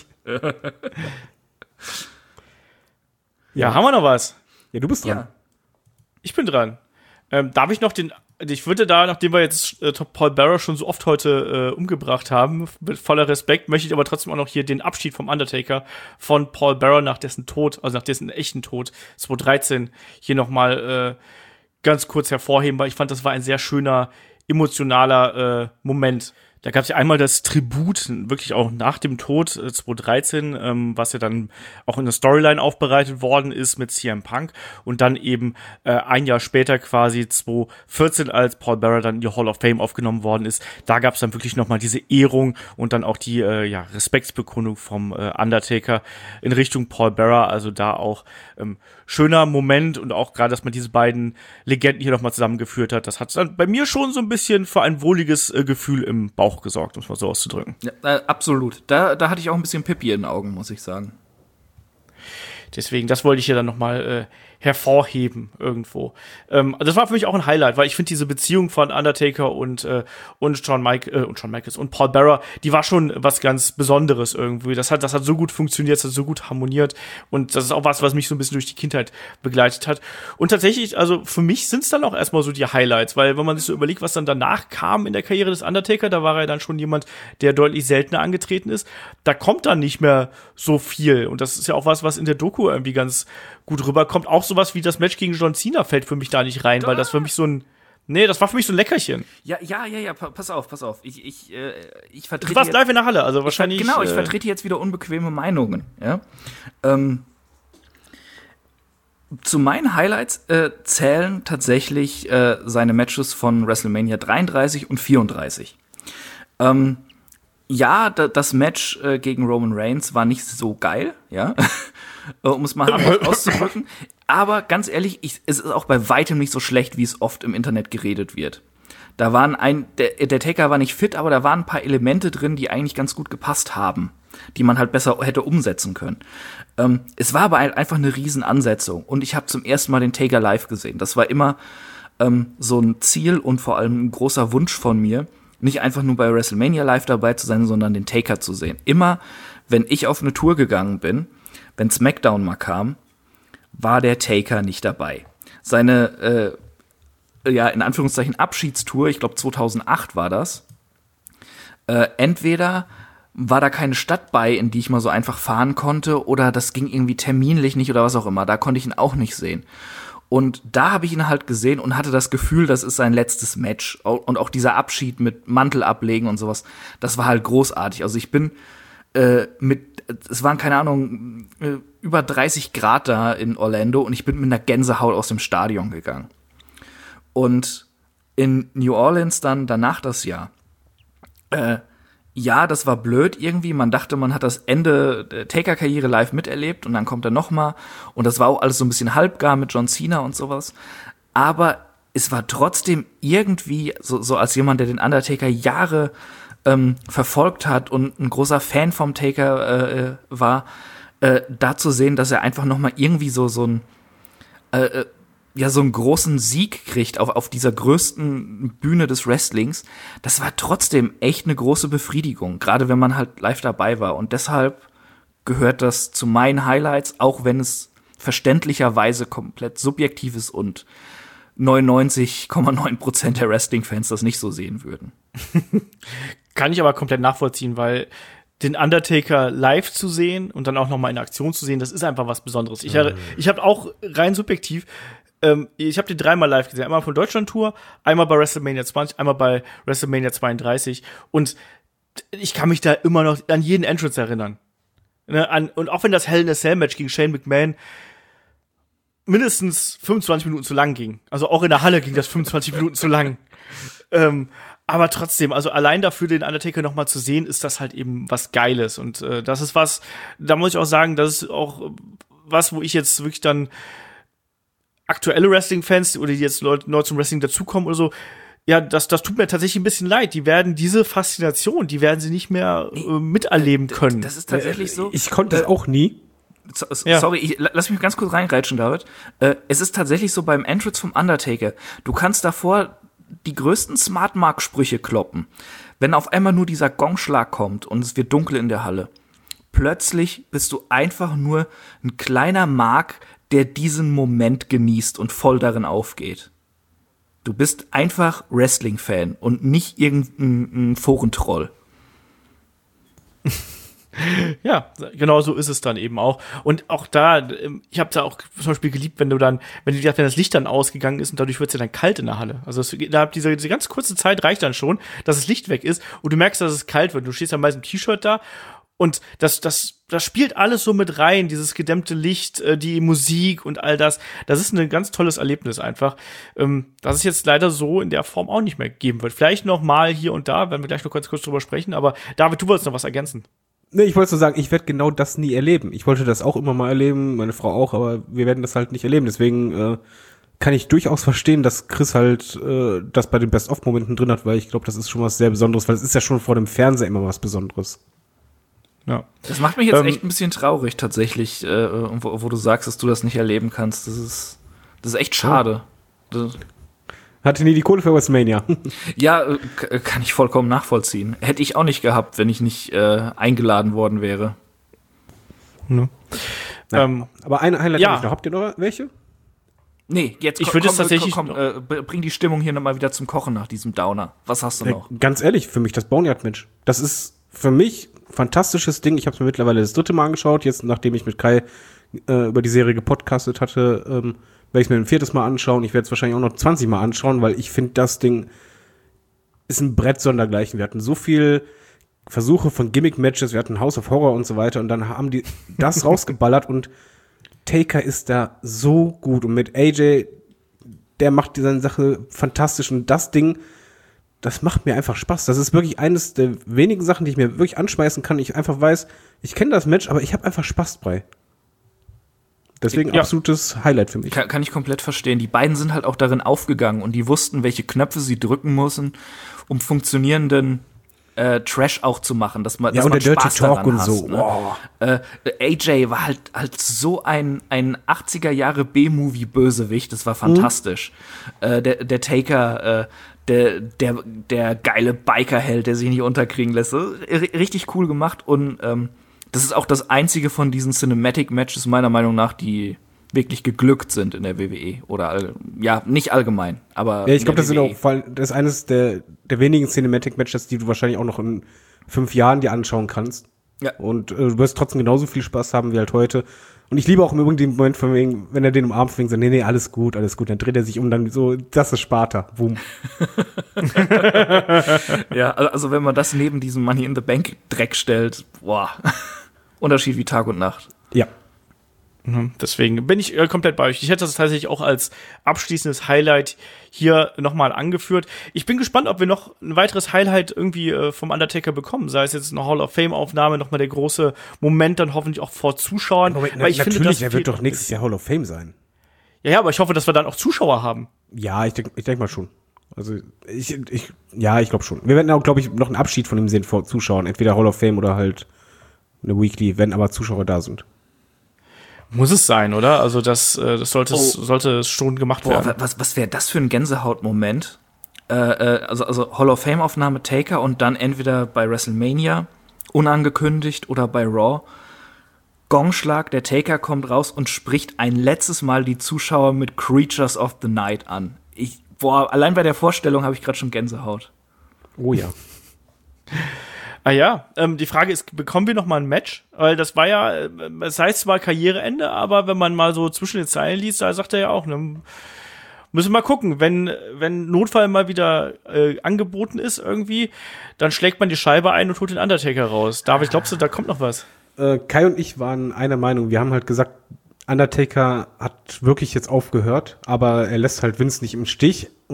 Ja, haben wir noch was? Ja, du bist dran. Ja. Ich bin dran. Darf ich noch ich würde da, nachdem wir jetzt Paul Bearer schon so oft heute umgebracht haben, mit voller Respekt, möchte ich aber trotzdem auch noch hier den Abschied vom Undertaker von Paul Bearer nach dessen Tod, also nach dessen echten Tod, 2013, hier nochmal ganz kurz hervorheben, weil ich fand, das war ein sehr schöner, emotionaler Moment. Da gab es ja einmal das Tribut, wirklich auch nach dem Tod 2013, was ja dann auch in der Storyline aufbereitet worden ist mit CM Punk und dann eben ein Jahr später quasi 2014, als Paul Bearer dann in die Hall of Fame aufgenommen worden ist. Da gab es dann wirklich nochmal diese Ehrung und dann auch die Respektsbekundung vom Undertaker in Richtung Paul Bearer. Also da auch schöner Moment und auch gerade, dass man diese beiden Legenden hier nochmal zusammengeführt hat. Das hat dann bei mir schon so ein bisschen für ein wohliges Gefühl im Bauch gesorgt, um es mal so auszudrücken. Ja, absolut. Da hatte ich auch ein bisschen Pipi in den Augen, muss ich sagen. Deswegen, das wollte ich hier dann nochmal hervorheben irgendwo. Das war für mich auch ein Highlight, weil ich finde diese Beziehung von Undertaker und Shawn Michaels und Paul Bearer, die war schon was ganz Besonderes irgendwie. Das hat so gut funktioniert, das hat so gut harmoniert und das ist auch was mich so ein bisschen durch die Kindheit begleitet hat. Und tatsächlich, also für mich sind es dann auch erstmal so die Highlights, weil wenn man sich so überlegt, was dann danach kam in der Karriere des Undertaker, da war er dann schon jemand, der deutlich seltener angetreten ist. Da kommt dann nicht mehr so viel und das ist ja auch was in der Doku irgendwie ganz gut rüberkommt. Auch sowas wie das Match gegen John Cena fällt für mich da nicht rein, weil das für mich das war für mich so ein Leckerchen. Ja, pass auf. Ich vertrete. Du warst live in der Halle, also wahrscheinlich. Genau, ich vertrete jetzt wieder unbequeme Meinungen, ja. Zu meinen Highlights zählen tatsächlich seine Matches von WrestleMania 33 und 34. Das Match gegen Roman Reigns war nicht so geil, ja, um es mal hart auszudrücken. Aber ganz ehrlich, es ist auch bei weitem nicht so schlecht, wie es oft im Internet geredet wird. Da waren der Taker war nicht fit, aber da waren ein paar Elemente drin, die eigentlich ganz gut gepasst haben, die man halt besser hätte umsetzen können. Es war aber einfach eine Riesenansetzung und ich habe zum ersten Mal den Taker live gesehen. Das war immer so ein Ziel und vor allem ein großer Wunsch von mir, nicht einfach nur bei WrestleMania live dabei zu sein, sondern den Taker zu sehen. Immer, wenn ich auf eine Tour gegangen bin, wenn SmackDown mal kam, war der Taker nicht dabei. Seine, in Anführungszeichen Abschiedstour, ich glaube 2008 war das, entweder war da keine Stadt bei, in die ich mal so einfach fahren konnte, oder das ging irgendwie terminlich nicht oder was auch immer. Da konnte ich ihn auch nicht sehen. Und da habe ich ihn halt gesehen und hatte das Gefühl, das ist sein letztes Match. Und auch dieser Abschied mit Mantel ablegen und sowas, das war halt großartig. Also ich bin es waren, keine Ahnung, über 30 Grad da in Orlando und ich bin mit einer Gänsehaut aus dem Stadion gegangen. Und in New Orleans dann danach das Jahr, das war blöd irgendwie. Man dachte, man hat das Ende der Taker-Karriere live miterlebt und dann kommt er noch mal. Und das war auch alles so ein bisschen halbgar mit John Cena und sowas. Aber es war trotzdem irgendwie, so als jemand, der den Undertaker Jahre verfolgt hat und ein großer Fan vom Taker war, da zu sehen, dass er einfach noch mal irgendwie so einen großen Sieg kriegt auf dieser größten Bühne des Wrestlings, das war trotzdem echt eine große Befriedigung, gerade wenn man halt live dabei war. Und deshalb gehört das zu meinen Highlights, auch wenn es verständlicherweise komplett subjektiv ist und 99,9% der Wrestling-Fans das nicht so sehen würden. Kann ich aber komplett nachvollziehen, weil den Undertaker live zu sehen und dann auch noch mal in Aktion zu sehen, das ist einfach was Besonderes. Ich habe auch rein subjektiv ich habe den 3-mal live gesehen. Einmal von Deutschland-Tour, einmal bei WrestleMania 20, einmal bei WrestleMania 32. Und ich kann mich da immer noch an jeden Entrance erinnern. Und auch wenn das Hell in a Cell-Match gegen Shane McMahon mindestens 25 Minuten zu lang ging. Also auch in der Halle ging das 25 Minuten zu lang. Aber trotzdem, also allein dafür den Undertaker noch mal zu sehen, ist das halt eben was Geiles. Und das ist was, da muss ich auch sagen, das ist auch was, wo ich jetzt wirklich dann aktuelle Wrestling-Fans oder die jetzt neu zum Wrestling dazukommen oder so, ja, das tut mir tatsächlich ein bisschen leid. Die werden diese Faszination, die werden sie nicht mehr miterleben können. Das ist tatsächlich so. Ich konnte das auch nie. Sorry, lass mich ganz kurz reingrätschen, David. Es ist tatsächlich so beim Entrance vom Undertaker. Du kannst davor die größten Smart-Mark-Sprüche kloppen. Wenn auf einmal nur dieser Gongschlag kommt und es wird dunkel in der Halle, plötzlich bist du einfach nur ein kleiner Mark, der diesen Moment genießt und voll darin aufgeht. Du bist einfach Wrestling-Fan und nicht irgendein Forentroll. Ja, genau so ist es dann eben auch. Und auch da, ich habe da auch zum Beispiel geliebt, wenn das Licht dann ausgegangen ist und dadurch wird es ja dann kalt in der Halle. Also diese ganz kurze Zeit reicht dann schon, dass das Licht weg ist und du merkst, dass es kalt wird. Du stehst dann meist im T-Shirt da und das spielt alles so mit rein, dieses gedämmte Licht, die Musik und all das. Das ist ein ganz tolles Erlebnis einfach, das es jetzt leider so in der Form auch nicht mehr geben wird. Vielleicht noch mal hier und da, werden wir gleich noch ganz kurz drüber sprechen, aber David, du wolltest noch was ergänzen. Nee, ich wollte so sagen, ich werde genau das nie erleben. Ich wollte das auch immer mal erleben, meine Frau auch, aber wir werden das halt nicht erleben. Deswegen kann ich durchaus verstehen, dass Chris halt das bei den Best-of-Momenten drin hat, weil ich glaube, das ist schon was sehr Besonderes, weil es ist ja schon vor dem Fernseher immer was Besonderes. Ja. Das macht mich jetzt echt ein bisschen traurig tatsächlich, wo du sagst, dass du das nicht erleben kannst. Das ist echt schade. Ja. Hatte nie die Kohle für WrestleMania. Ja, kann ich vollkommen nachvollziehen. Hätte ich auch nicht gehabt, wenn ich nicht eingeladen worden wäre. Ne. Aber ein Highlight habe ich noch. Habt ihr noch welche? Nee, jetzt ich würde es tatsächlich bring die Stimmung hier nochmal wieder zum Kochen nach diesem Downer. Was hast du noch? Ganz ehrlich, für mich das Boneyard-Match. Das ist für mich ein fantastisches Ding. Ich habe es mir mittlerweile das 3. Mal angeschaut. Jetzt, nachdem ich mit Kai über die Serie gepodcastet hatte, werde ich es mir ein 4. Mal anschauen. Ich werde es wahrscheinlich auch noch 20 Mal anschauen, weil ich finde, das Ding ist ein Brett sondergleichen. Wir hatten so viel Versuche von Gimmick-Matches, wir hatten House of Horror und so weiter und dann haben die das rausgeballert und Taker ist da so gut und mit AJ, der macht seine Sache fantastisch und das Ding, das macht mir einfach Spaß. Das ist wirklich eines der wenigen Sachen, die ich mir wirklich anschmeißen kann. Ich einfach weiß, ich kenne das Match, aber ich habe einfach Spaß bei. Deswegen absolutes Highlight für mich. Kann ich komplett verstehen. Die beiden sind halt auch darin aufgegangen und die wussten, welche Knöpfe sie drücken müssen, um funktionierenden Trash auch zu machen, dass man und der Spaß Dirty Talk daran und hast, so. Ne? Oh. AJ war halt so ein 80er Jahre B-Movie-Bösewicht, das war fantastisch. Der Taker, der geile Biker-Held, der sich nicht unterkriegen lässt. Richtig cool gemacht und das ist auch das einzige von diesen Cinematic-Matches meiner Meinung nach, die wirklich geglückt sind in der WWE. Oder, nicht allgemein, aber ja, ich glaube, das ist eines der wenigen Cinematic-Matches, die du wahrscheinlich auch noch in 5 Jahren dir anschauen kannst. Ja. Und du wirst trotzdem genauso viel Spaß haben wie halt heute. Und ich liebe auch im Übrigen den Moment von wegen, wenn er den umarmt, fängt so, nee, alles gut. Dann dreht er sich um, dann so, das ist Sparta. Boom. Ja, also wenn man das neben diesem Money in the Bank Dreck stellt, boah. Unterschied wie Tag und Nacht. Ja. Deswegen bin ich komplett bei euch. Ich hätte das tatsächlich auch als abschließendes Highlight hier nochmal angeführt. Ich bin gespannt, ob wir noch ein weiteres Highlight irgendwie vom Undertaker bekommen. Sei es jetzt eine Hall of Fame-Aufnahme, nochmal der große Moment, dann hoffentlich auch vor Zuschauern. Weil ich finde, der wird doch nächstes Jahr Hall of Fame sein. Ja, aber ich hoffe, dass wir dann auch Zuschauer haben. Ja, ich denk mal schon. Also ich glaube schon. Wir werden auch, glaube ich, noch einen Abschied von ihm sehen vor Zuschauern. Entweder Hall of Fame oder halt eine Weekly, wenn aber Zuschauer da sind. Muss es sein, oder? Also das sollte schon gemacht werden. Was wäre das für ein Gänsehautmoment? Also Hall of Fame-Aufnahme Taker und dann entweder bei WrestleMania unangekündigt oder bei Raw. Gongschlag, der Taker kommt raus und spricht ein letztes Mal die Zuschauer mit Creatures of the Night an. Allein bei der Vorstellung habe ich gerade schon Gänsehaut. Oh ja. Ah ja, die Frage ist, bekommen wir noch mal ein Match? Weil das war ja, es heißt zwar Karriereende, aber wenn man mal so zwischen den Zeilen liest, da sagt er ja auch, ne, müssen wir mal gucken, wenn Notfall mal wieder angeboten ist irgendwie, dann schlägt man die Scheibe ein und holt den Undertaker raus. David, glaubst du, da kommt noch was? Kai und ich waren einer Meinung, wir haben halt gesagt, Undertaker hat wirklich jetzt aufgehört, aber er lässt halt Vince nicht im Stich und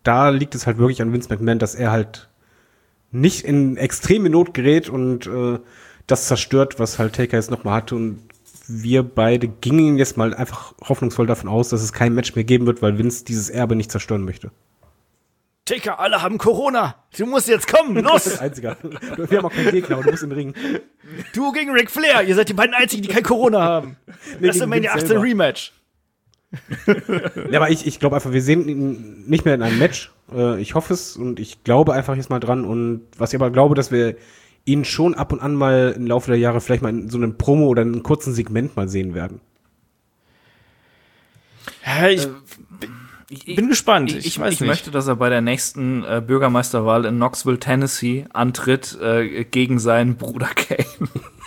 da liegt es halt wirklich an Vince McMahon, dass er halt nicht in extreme Not gerät und das zerstört, was halt Taker jetzt nochmal hatte. Und wir beide gingen jetzt mal einfach hoffnungsvoll davon aus, dass es kein Match mehr geben wird, weil Vince dieses Erbe nicht zerstören möchte. Taker, alle haben Corona. Du musst jetzt kommen, los! Einziger. Wir haben auch keinen Gegner und du musst in den Ring. Du gegen Ric Flair, ihr seid die beiden Einzigen, die kein Corona haben. WrestleMania 18 Rematch. Ja, aber ich glaube einfach, wir sehen ihn nicht mehr in einem Match. Ich hoffe es und ich glaube einfach jetzt mal dran. Und was ich aber glaube, dass wir ihn schon ab und an mal im Laufe der Jahre vielleicht mal in so einem Promo oder in einem kurzen Segment mal sehen werden. Ja, ich bin gespannt. Ich weiß nicht. Möchte, dass er bei der nächsten Bürgermeisterwahl in Knoxville, Tennessee antritt gegen seinen Bruder Kane.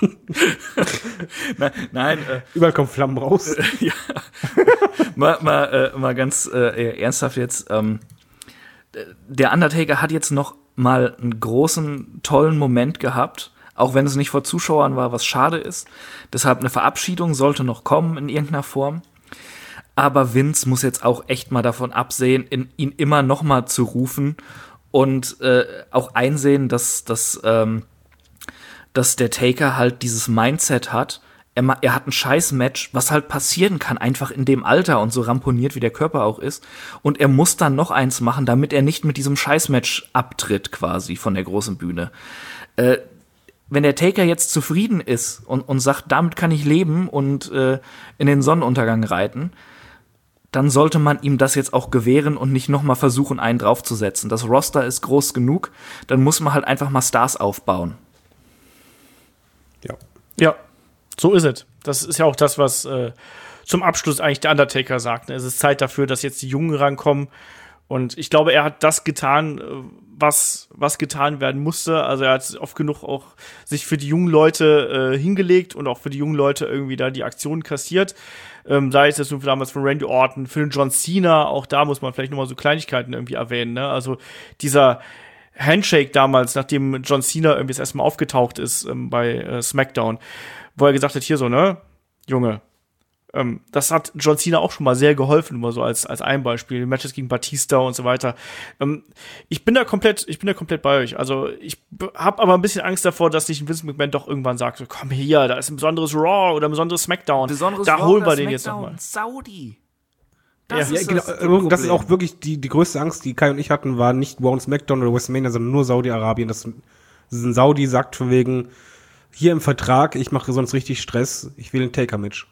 Nein. Überall kommen Flammen raus. Ja. mal ganz ernsthaft jetzt. Der Undertaker hat jetzt noch mal einen großen, tollen Moment gehabt, auch wenn es nicht vor Zuschauern war, was schade ist. Deshalb eine Verabschiedung sollte noch kommen in irgendeiner Form. Aber Vince muss jetzt auch echt mal davon absehen, ihn immer noch mal zu rufen und auch einsehen, dass der Taker halt dieses Mindset hat. Er hat ein Scheiß-Match, was halt passieren kann, einfach in dem Alter und so ramponiert, wie der Körper auch ist. Und er muss dann noch eins machen, damit er nicht mit diesem Scheiß-Match abtritt quasi von der großen Bühne. Wenn der Taker jetzt zufrieden ist und sagt, damit kann ich leben und in den Sonnenuntergang reiten, dann sollte man ihm das jetzt auch gewähren und nicht noch mal versuchen, einen draufzusetzen. Das Roster ist groß genug, dann muss man halt einfach mal Stars aufbauen. Ja, so ist es. Das ist ja auch das, was zum Abschluss eigentlich der Undertaker sagt. Es ist Zeit dafür, dass jetzt die Jungen rankommen. Und ich glaube, er hat das getan, was getan werden musste. Also er hat oft genug auch sich für die jungen Leute hingelegt und auch für die jungen Leute irgendwie da die Aktionen kassiert. Sei es jetzt nur damals von Randy Orton, für den John Cena, auch da muss man vielleicht nochmal so Kleinigkeiten irgendwie erwähnen. Ne? Also dieser Handshake damals, nachdem John Cena irgendwie das erste Mal aufgetaucht ist bei SmackDown, wo er gesagt hat, hier so, ne, Junge, das hat John Cena auch schon mal sehr geholfen, immer so als ein Beispiel, Matches gegen Batista und so weiter. Ich bin da komplett bei euch. Also ich habe aber ein bisschen Angst davor, dass nicht Vince McMahon doch irgendwann sagt, so, komm hier, da ist ein besonderes Raw oder ein besonderes SmackDown. Da holen wir den jetzt nochmal. Saudi. Das ist ist auch wirklich die größte Angst, die Kai und ich hatten, war nicht Raw und SmackDown oder WrestleMania, sondern nur Saudi-Arabien. Das ein Saudi sagt von wegen, hier im Vertrag, ich mache sonst richtig Stress, ich will ein Taker-Match.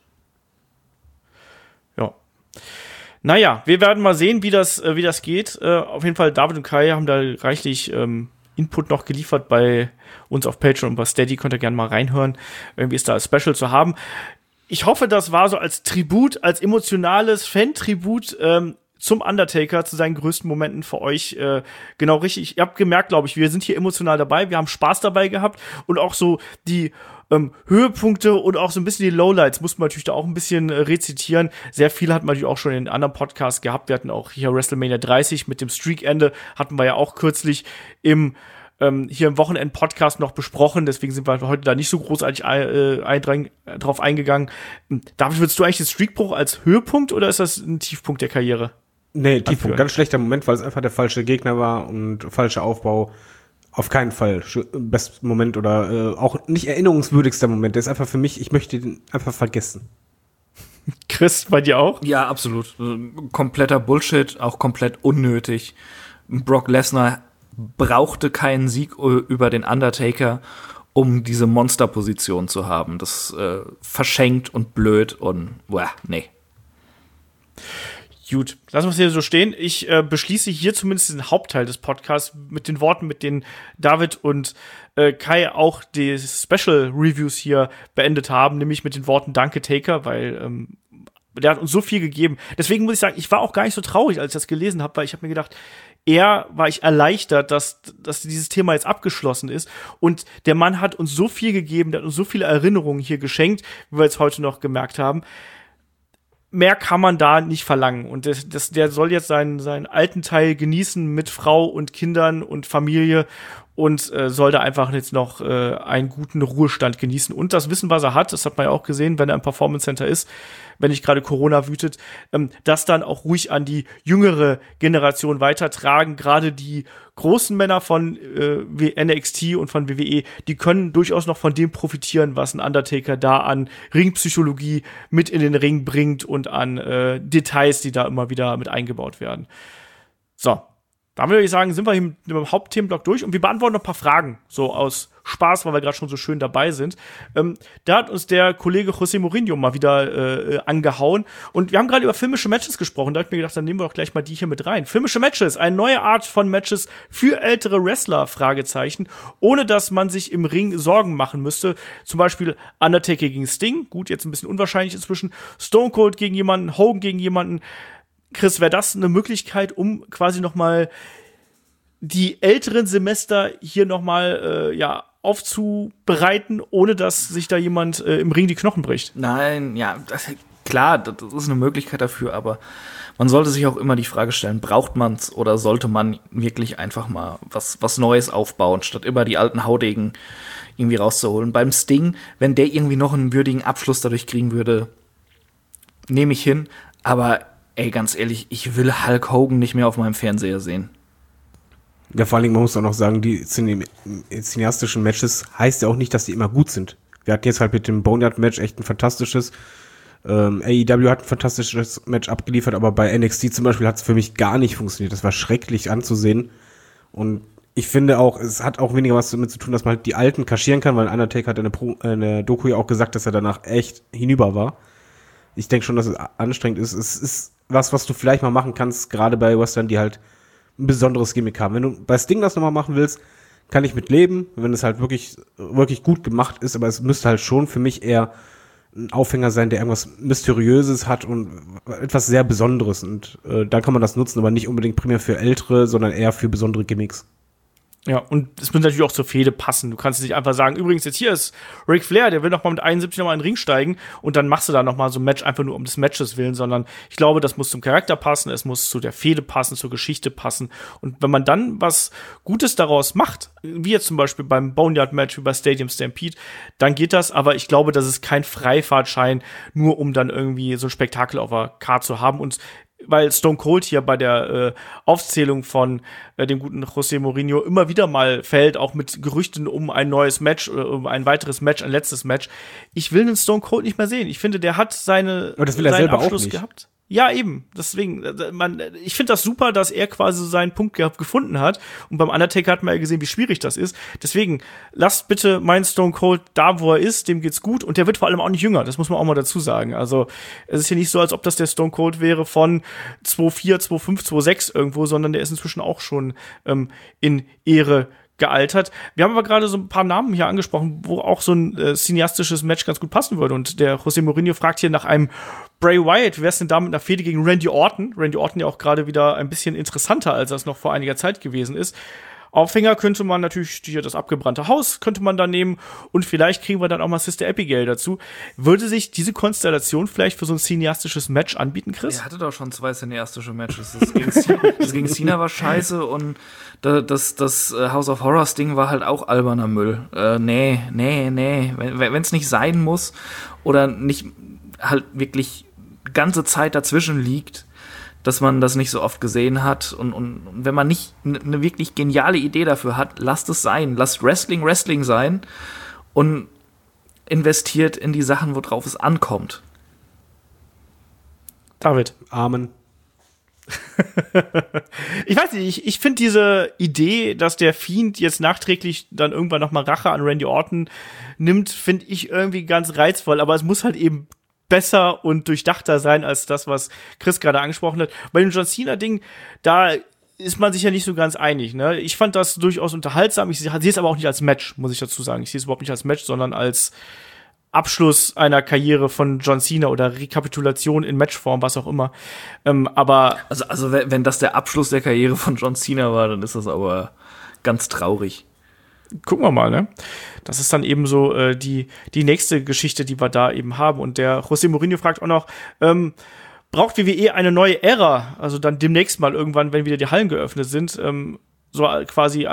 Ja. Naja, wir werden mal sehen, wie das geht. Auf jeden Fall, David und Kai haben da reichlich Input noch geliefert bei uns auf Patreon und bei Steady. Könnt ihr gerne mal reinhören, irgendwie ist da als Special zu haben. Ich hoffe, das war so als Tribut, als emotionales Fan-Tribut zum Undertaker, zu seinen größten Momenten für euch genau richtig. Ihr habt gemerkt, glaube ich, wir sind hier emotional dabei, wir haben Spaß dabei gehabt und auch so die Höhepunkte und auch so ein bisschen die Lowlights muss man natürlich da auch ein bisschen rezitieren. Sehr viel hat man natürlich auch schon in anderen Podcasts gehabt. Wir hatten auch hier WrestleMania 30 mit dem Streak-Ende, hatten wir ja auch kürzlich hier im Wochenend-Podcast noch besprochen, deswegen sind wir heute da nicht so großartig drauf eingegangen. David, würdest du eigentlich den Streakbruch als Höhepunkt oder ist das ein Tiefpunkt der Karriere? Nee, Tiefpunkt. Ganz schlechter Moment, weil es einfach der falsche Gegner war und falscher Aufbau. Auf keinen Fall bester Moment oder auch nicht erinnerungswürdigster Moment. Der ist einfach für mich, ich möchte den einfach vergessen. Chris, bei dir auch? Ja, absolut. Kompletter Bullshit, auch komplett unnötig. Brock Lesnar brauchte keinen Sieg über den Undertaker, um diese Monsterposition zu haben. Das verschenkt und blöd und nee. Gut, lassen wir es hier so stehen. Ich beschließe hier zumindest den Hauptteil des Podcasts mit den Worten, mit denen David und Kai auch die Special-Reviews hier beendet haben, nämlich mit den Worten Danke Taker, weil der hat uns so viel gegeben. Deswegen muss ich sagen, ich war auch gar nicht so traurig, als ich das gelesen habe, weil ich habe mir gedacht, war ich erleichtert, dass dieses Thema jetzt abgeschlossen ist. Und der Mann hat uns so viel gegeben, der hat uns so viele Erinnerungen hier geschenkt, wie wir jetzt heute noch gemerkt haben. Mehr kann man da nicht verlangen. Und der soll jetzt seinen alten Teil genießen mit Frau und Kindern und Familie und soll da einfach jetzt noch einen guten Ruhestand genießen. Und das Wissen, was er hat, das hat man ja auch gesehen, wenn er im Performance Center ist, wenn nicht gerade Corona wütet, das dann auch ruhig an die jüngere Generation weitertragen. Gerade die großen Männer von NXT und von WWE, die können durchaus noch von dem profitieren, was ein Undertaker da an Ringpsychologie mit in den Ring bringt und an Details, die da immer wieder mit eingebaut werden. So, da würde ich sagen, sind wir hier mit dem Hauptthemenblock durch und wir beantworten noch ein paar Fragen, so aus Spaß, weil wir gerade schon so schön dabei sind. Da hat uns der Kollege José Mourinho mal wieder angehauen und wir haben gerade über filmische Matches gesprochen, da habe ich mir gedacht, dann nehmen wir doch gleich mal die hier mit rein. Filmische Matches, eine neue Art von Matches für ältere Wrestler, Fragezeichen, ohne dass man sich im Ring Sorgen machen müsste. Zum Beispiel Undertaker gegen Sting, gut, jetzt ein bisschen unwahrscheinlich inzwischen, Stone Cold gegen jemanden, Hogan gegen jemanden. Chris, wäre das eine Möglichkeit, um quasi noch mal die älteren Semester hier noch mal aufzubereiten, ohne dass sich da jemand im Ring die Knochen bricht? Nein, ja, klar, das ist eine Möglichkeit dafür, aber man sollte sich auch immer die Frage stellen, braucht man's oder sollte man wirklich einfach mal was Neues aufbauen, statt immer die alten Haudegen irgendwie rauszuholen. Beim Sting, wenn der irgendwie noch einen würdigen Abschluss dadurch kriegen würde, nehme ich hin, aber ey, ganz ehrlich, ich will Hulk Hogan nicht mehr auf meinem Fernseher sehen. Ja, vor allen Dingen, man muss auch noch sagen, die cineastischen Matches heißt ja auch nicht, dass die immer gut sind. Wir hatten jetzt halt mit dem Boneyard-Match echt ein fantastisches, AEW hat ein fantastisches Match abgeliefert, aber bei NXT zum Beispiel hat es für mich gar nicht funktioniert. Das war schrecklich anzusehen. Und ich finde auch, es hat auch weniger was damit zu tun, dass man halt die Alten kaschieren kann, weil Undertaker hat in der Doku ja auch gesagt, dass er danach echt hinüber war. Ich denke schon, dass es anstrengend ist. Es ist was du vielleicht mal machen kannst, gerade bei Western, die halt ein besonderes Gimmick haben. Wenn du bei Sting das nochmal machen willst, kann ich mit leben, wenn es halt wirklich, wirklich gut gemacht ist, aber es müsste halt schon für mich eher ein Aufhänger sein, der irgendwas Mysteriöses hat und etwas sehr Besonderes. Und da kann man das nutzen, aber nicht unbedingt primär für Ältere, sondern eher für besondere Gimmicks. Ja, und es muss natürlich auch zur Fehde passen. Du kannst nicht einfach sagen, übrigens, jetzt hier ist Ric Flair, der will noch mal mit 71 noch mal in den Ring steigen und dann machst du da noch mal so ein Match einfach nur um des Matches willen, sondern ich glaube, das muss zum Charakter passen, es muss zu der Fehde passen, zur Geschichte passen. Und wenn man dann was Gutes daraus macht, wie jetzt zum Beispiel beim Boneyard-Match, wie bei Stadium Stampede, dann geht das, aber ich glaube, das ist kein Freifahrtschein, nur um dann irgendwie so ein Spektakel auf der Karte zu haben. Und weil Stone Cold hier bei der Aufzählung von dem guten José Mourinho immer wieder mal fällt, auch mit Gerüchten um ein neues Match oder um ein weiteres Match, ein letztes Match. Ich will den Stone Cold nicht mehr sehen. Ich finde, der hat seinen Abschluss gehabt. Ja, eben. Deswegen, ich finde das super, dass er quasi seinen Punkt gefunden hat. Und beim Undertaker hat man ja gesehen, wie schwierig das ist. Deswegen, lasst bitte meinen Stone Cold da, wo er ist. Dem geht's gut. Und der wird vor allem auch nicht jünger. Das muss man auch mal dazu sagen. Also, es ist ja nicht so, als ob das der Stone Cold wäre von 2,4, 2,5, 2,6 irgendwo, sondern der ist inzwischen auch schon in Ehre gealtert. Wir haben aber gerade so ein paar Namen hier angesprochen, wo auch so ein cineastisches Match ganz gut passen würde. Und der José Mourinho fragt hier nach einem Bray Wyatt. Wie wär's denn da mit einer Fehde gegen Randy Orton? Randy Orton ja auch gerade wieder ein bisschen interessanter, als das noch vor einiger Zeit gewesen ist. Aufhänger könnte man natürlich hier das abgebrannte Haus könnte man da nehmen und vielleicht kriegen wir dann auch mal Sister Abigail dazu. Würde sich diese Konstellation vielleicht für so ein cineastisches Match anbieten, Chris? Er hatte doch schon 2 cineastische Matches. Das gegen Cena war scheiße und das House of Horrors Ding war halt auch alberner Müll. Nee. Wenn's nicht sein muss oder nicht halt wirklich ganze Zeit dazwischen liegt, dass man das nicht so oft gesehen hat. Und wenn man nicht eine wirklich geniale Idee dafür hat, lasst es sein. Lasst Wrestling sein und investiert in die Sachen, worauf es ankommt. David. Amen. Ich weiß nicht, ich finde diese Idee, dass der Fiend jetzt nachträglich dann irgendwann noch mal Rache an Randy Orton nimmt, finde ich irgendwie ganz reizvoll. Aber es muss halt eben besser und durchdachter sein als das, was Chris gerade angesprochen hat. Bei dem John Cena-Ding, da ist man sich ja nicht so ganz einig. Ne? Ich fand das durchaus unterhaltsam. Ich sehe es aber auch nicht als Match, muss ich dazu sagen. Ich sehe es überhaupt nicht als Match, sondern als Abschluss einer Karriere von John Cena oder Rekapitulation in Matchform, was auch immer. Aber also wenn das der Abschluss der Karriere von John Cena war, dann ist das aber ganz traurig. Gucken wir mal, ne? Das ist dann eben so die nächste Geschichte, die wir da eben haben. Und der José Mourinho fragt auch noch, braucht WWE eine neue Ära? Also dann demnächst mal irgendwann, wenn wieder die Hallen geöffnet sind. so quasi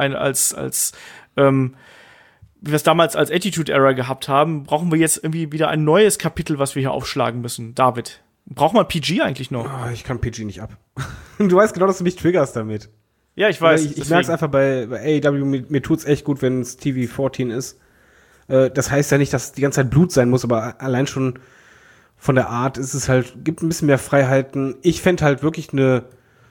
wie wir es damals als Attitude Era gehabt haben, brauchen wir jetzt irgendwie wieder ein neues Kapitel, was wir hier aufschlagen müssen. David, braucht man PG eigentlich noch? Oh, ich kann PG nicht ab. Du weißt genau, dass du mich triggerst damit. Ja, ich weiß. Ich merke es einfach bei AEW, mir tut's echt gut, wenn es TV-14 ist. Das heißt ja nicht, dass die ganze Zeit Blut sein muss, aber allein schon von der Art ist es halt, gibt ein bisschen mehr Freiheiten. Ich fände halt wirklich eine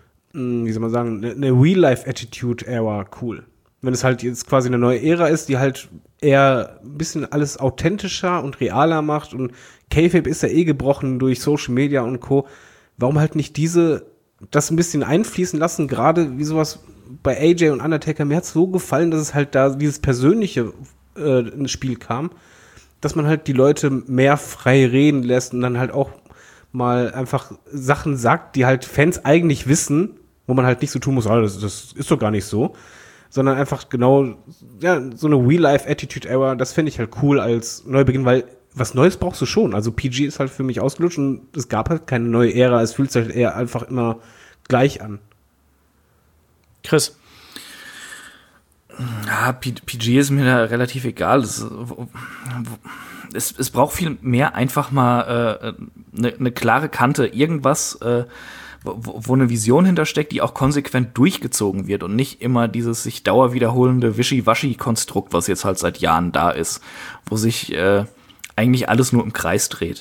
Real-Life-Attitude-Era cool. Wenn es halt jetzt quasi eine neue Ära ist, die halt eher ein bisschen alles authentischer und realer macht und Kayfabe ist ja gebrochen durch Social Media und Co. Warum halt nicht das ein bisschen einfließen lassen, gerade wie sowas bei AJ und Undertaker. Mir hat's so gefallen, dass es halt da dieses Persönliche ins Spiel kam, dass man halt die Leute mehr frei reden lässt und dann halt auch mal einfach Sachen sagt, die halt Fans eigentlich wissen, wo man halt nicht so tun muss, das ist doch gar nicht so, sondern einfach genau, ja, so eine Real-Life-Attitude-Era, das finde ich halt cool als Neubeginn, weil was Neues brauchst du schon. Also PG ist halt für mich ausgelutscht und es gab halt keine neue Ära, es fühlt sich halt eher einfach immer gleich an. Chris? Ja, PG ist mir da relativ egal. Es braucht viel mehr einfach mal eine klare Kante, irgendwas, wo eine Vision hintersteckt, die auch konsequent durchgezogen wird und nicht immer dieses sich dauerwiederholende Wischi-Waschi-Konstrukt, was jetzt halt seit Jahren da ist, wo sich eigentlich alles nur im Kreis dreht.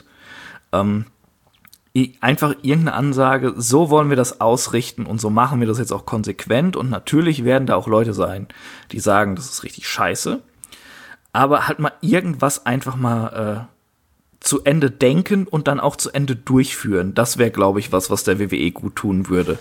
Einfach irgendeine Ansage, so wollen wir das ausrichten und so machen wir das jetzt auch konsequent und natürlich werden da auch Leute sein, die sagen, das ist richtig scheiße, aber halt mal irgendwas einfach mal zu Ende denken und dann auch zu Ende durchführen. Das wäre, glaube ich, was der WWE gut tun würde.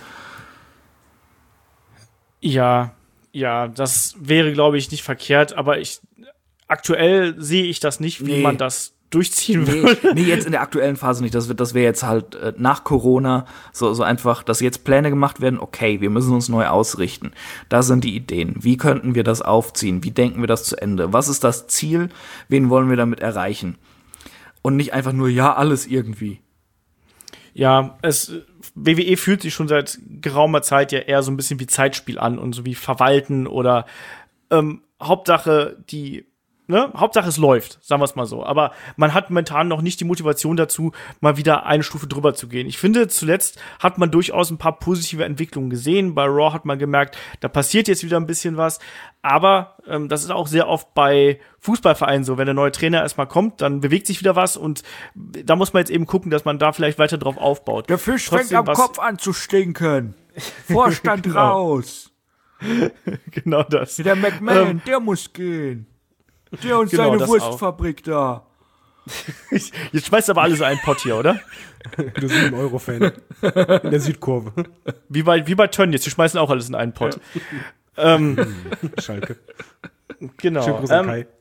Ja, das wäre, glaube ich, nicht verkehrt, aber aktuell sehe ich das nicht, wie man das durchziehen würde. Nee, jetzt in der aktuellen Phase nicht. Das wäre jetzt halt nach Corona so einfach, dass jetzt Pläne gemacht werden, okay, wir müssen uns neu ausrichten. Da sind die Ideen. Wie könnten wir das aufziehen? Wie denken wir das zu Ende? Was ist das Ziel? Wen wollen wir damit erreichen? Und nicht einfach nur, ja, alles irgendwie. Ja, WWE fühlt sich schon seit geraumer Zeit ja eher so ein bisschen wie Zeitspiel an und so wie Verwalten oder Hauptsache es läuft, sagen wir es mal so. Aber man hat momentan noch nicht die Motivation dazu, mal wieder eine Stufe drüber zu gehen. Ich finde, zuletzt hat man durchaus ein paar positive Entwicklungen gesehen. Bei Raw hat man gemerkt, da passiert jetzt wieder ein bisschen was. Aber das ist auch sehr oft bei Fußballvereinen so. Wenn der neue Trainer erstmal kommt, dann bewegt sich wieder was. Und da muss man jetzt eben gucken, dass man da vielleicht weiter drauf aufbaut. Der Fisch fängt am Kopf an zu stinken. Vorstand genau. Raus. Genau das. Der McMahon, der muss gehen. Der und genau, seine Wurstfabrik da. Jetzt schmeißt aber alles in einen Pott hier, oder? Du bist ein Euro-Fan. In der Südkurve. Wie bei Tönnies, die schmeißen auch alles in einen Pott. Ja. Schalke. Genau. Schönen Gruß an Kai.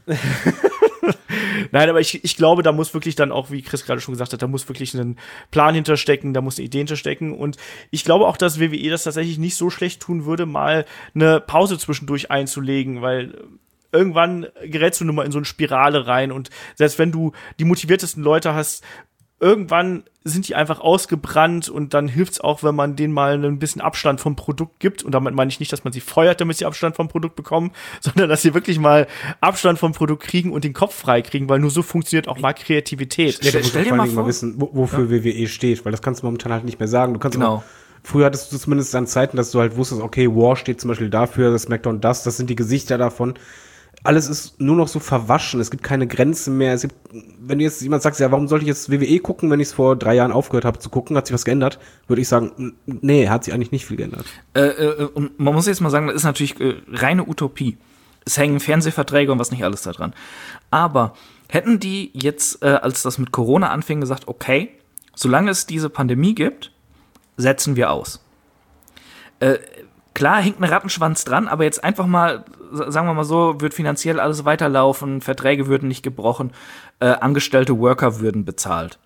Nein, aber ich glaube, da muss wirklich dann auch, wie Chris gerade schon gesagt hat, da muss wirklich ein Plan hinterstecken, da muss eine Idee hinterstecken. Und ich glaube auch, dass WWE das tatsächlich nicht so schlecht tun würde, mal eine Pause zwischendurch einzulegen, weil irgendwann gerätst du nun mal in so eine Spirale rein und selbst wenn du die motiviertesten Leute hast, irgendwann sind die einfach ausgebrannt und dann hilft's auch, wenn man denen mal ein bisschen Abstand vom Produkt gibt und damit meine ich nicht, dass man sie feuert, damit sie Abstand vom Produkt bekommen, sondern dass sie wirklich mal Abstand vom Produkt kriegen und den Kopf frei kriegen, weil nur so funktioniert auch mal Kreativität. Ja, du musst vor allem mal wissen, wofür WWE steht, weil das kannst du momentan halt nicht mehr sagen. Du kannst genau. Früher hattest du zumindest an Zeiten, dass du halt wusstest, okay, War steht zum Beispiel dafür, SmackDown das sind die Gesichter davon. Alles ist nur noch so verwaschen, es gibt keine Grenzen mehr. Wenn du jetzt jemand sagst, ja, warum sollte ich jetzt WWE gucken, wenn ich es vor 3 Jahren aufgehört habe zu gucken, hat sich was geändert? Würde ich sagen, nee, hat sich eigentlich nicht viel geändert. Und man muss jetzt mal sagen, das ist natürlich reine Utopie. Es hängen Fernsehverträge und was nicht alles da dran. Aber hätten die jetzt, als das mit Corona anfing, gesagt, okay, solange es diese Pandemie gibt, setzen wir aus. Klar hängt ein Rattenschwanz dran, aber jetzt einfach mal, sagen wir mal so, wird finanziell alles weiterlaufen, Verträge würden nicht gebrochen, angestellte Worker würden bezahlt.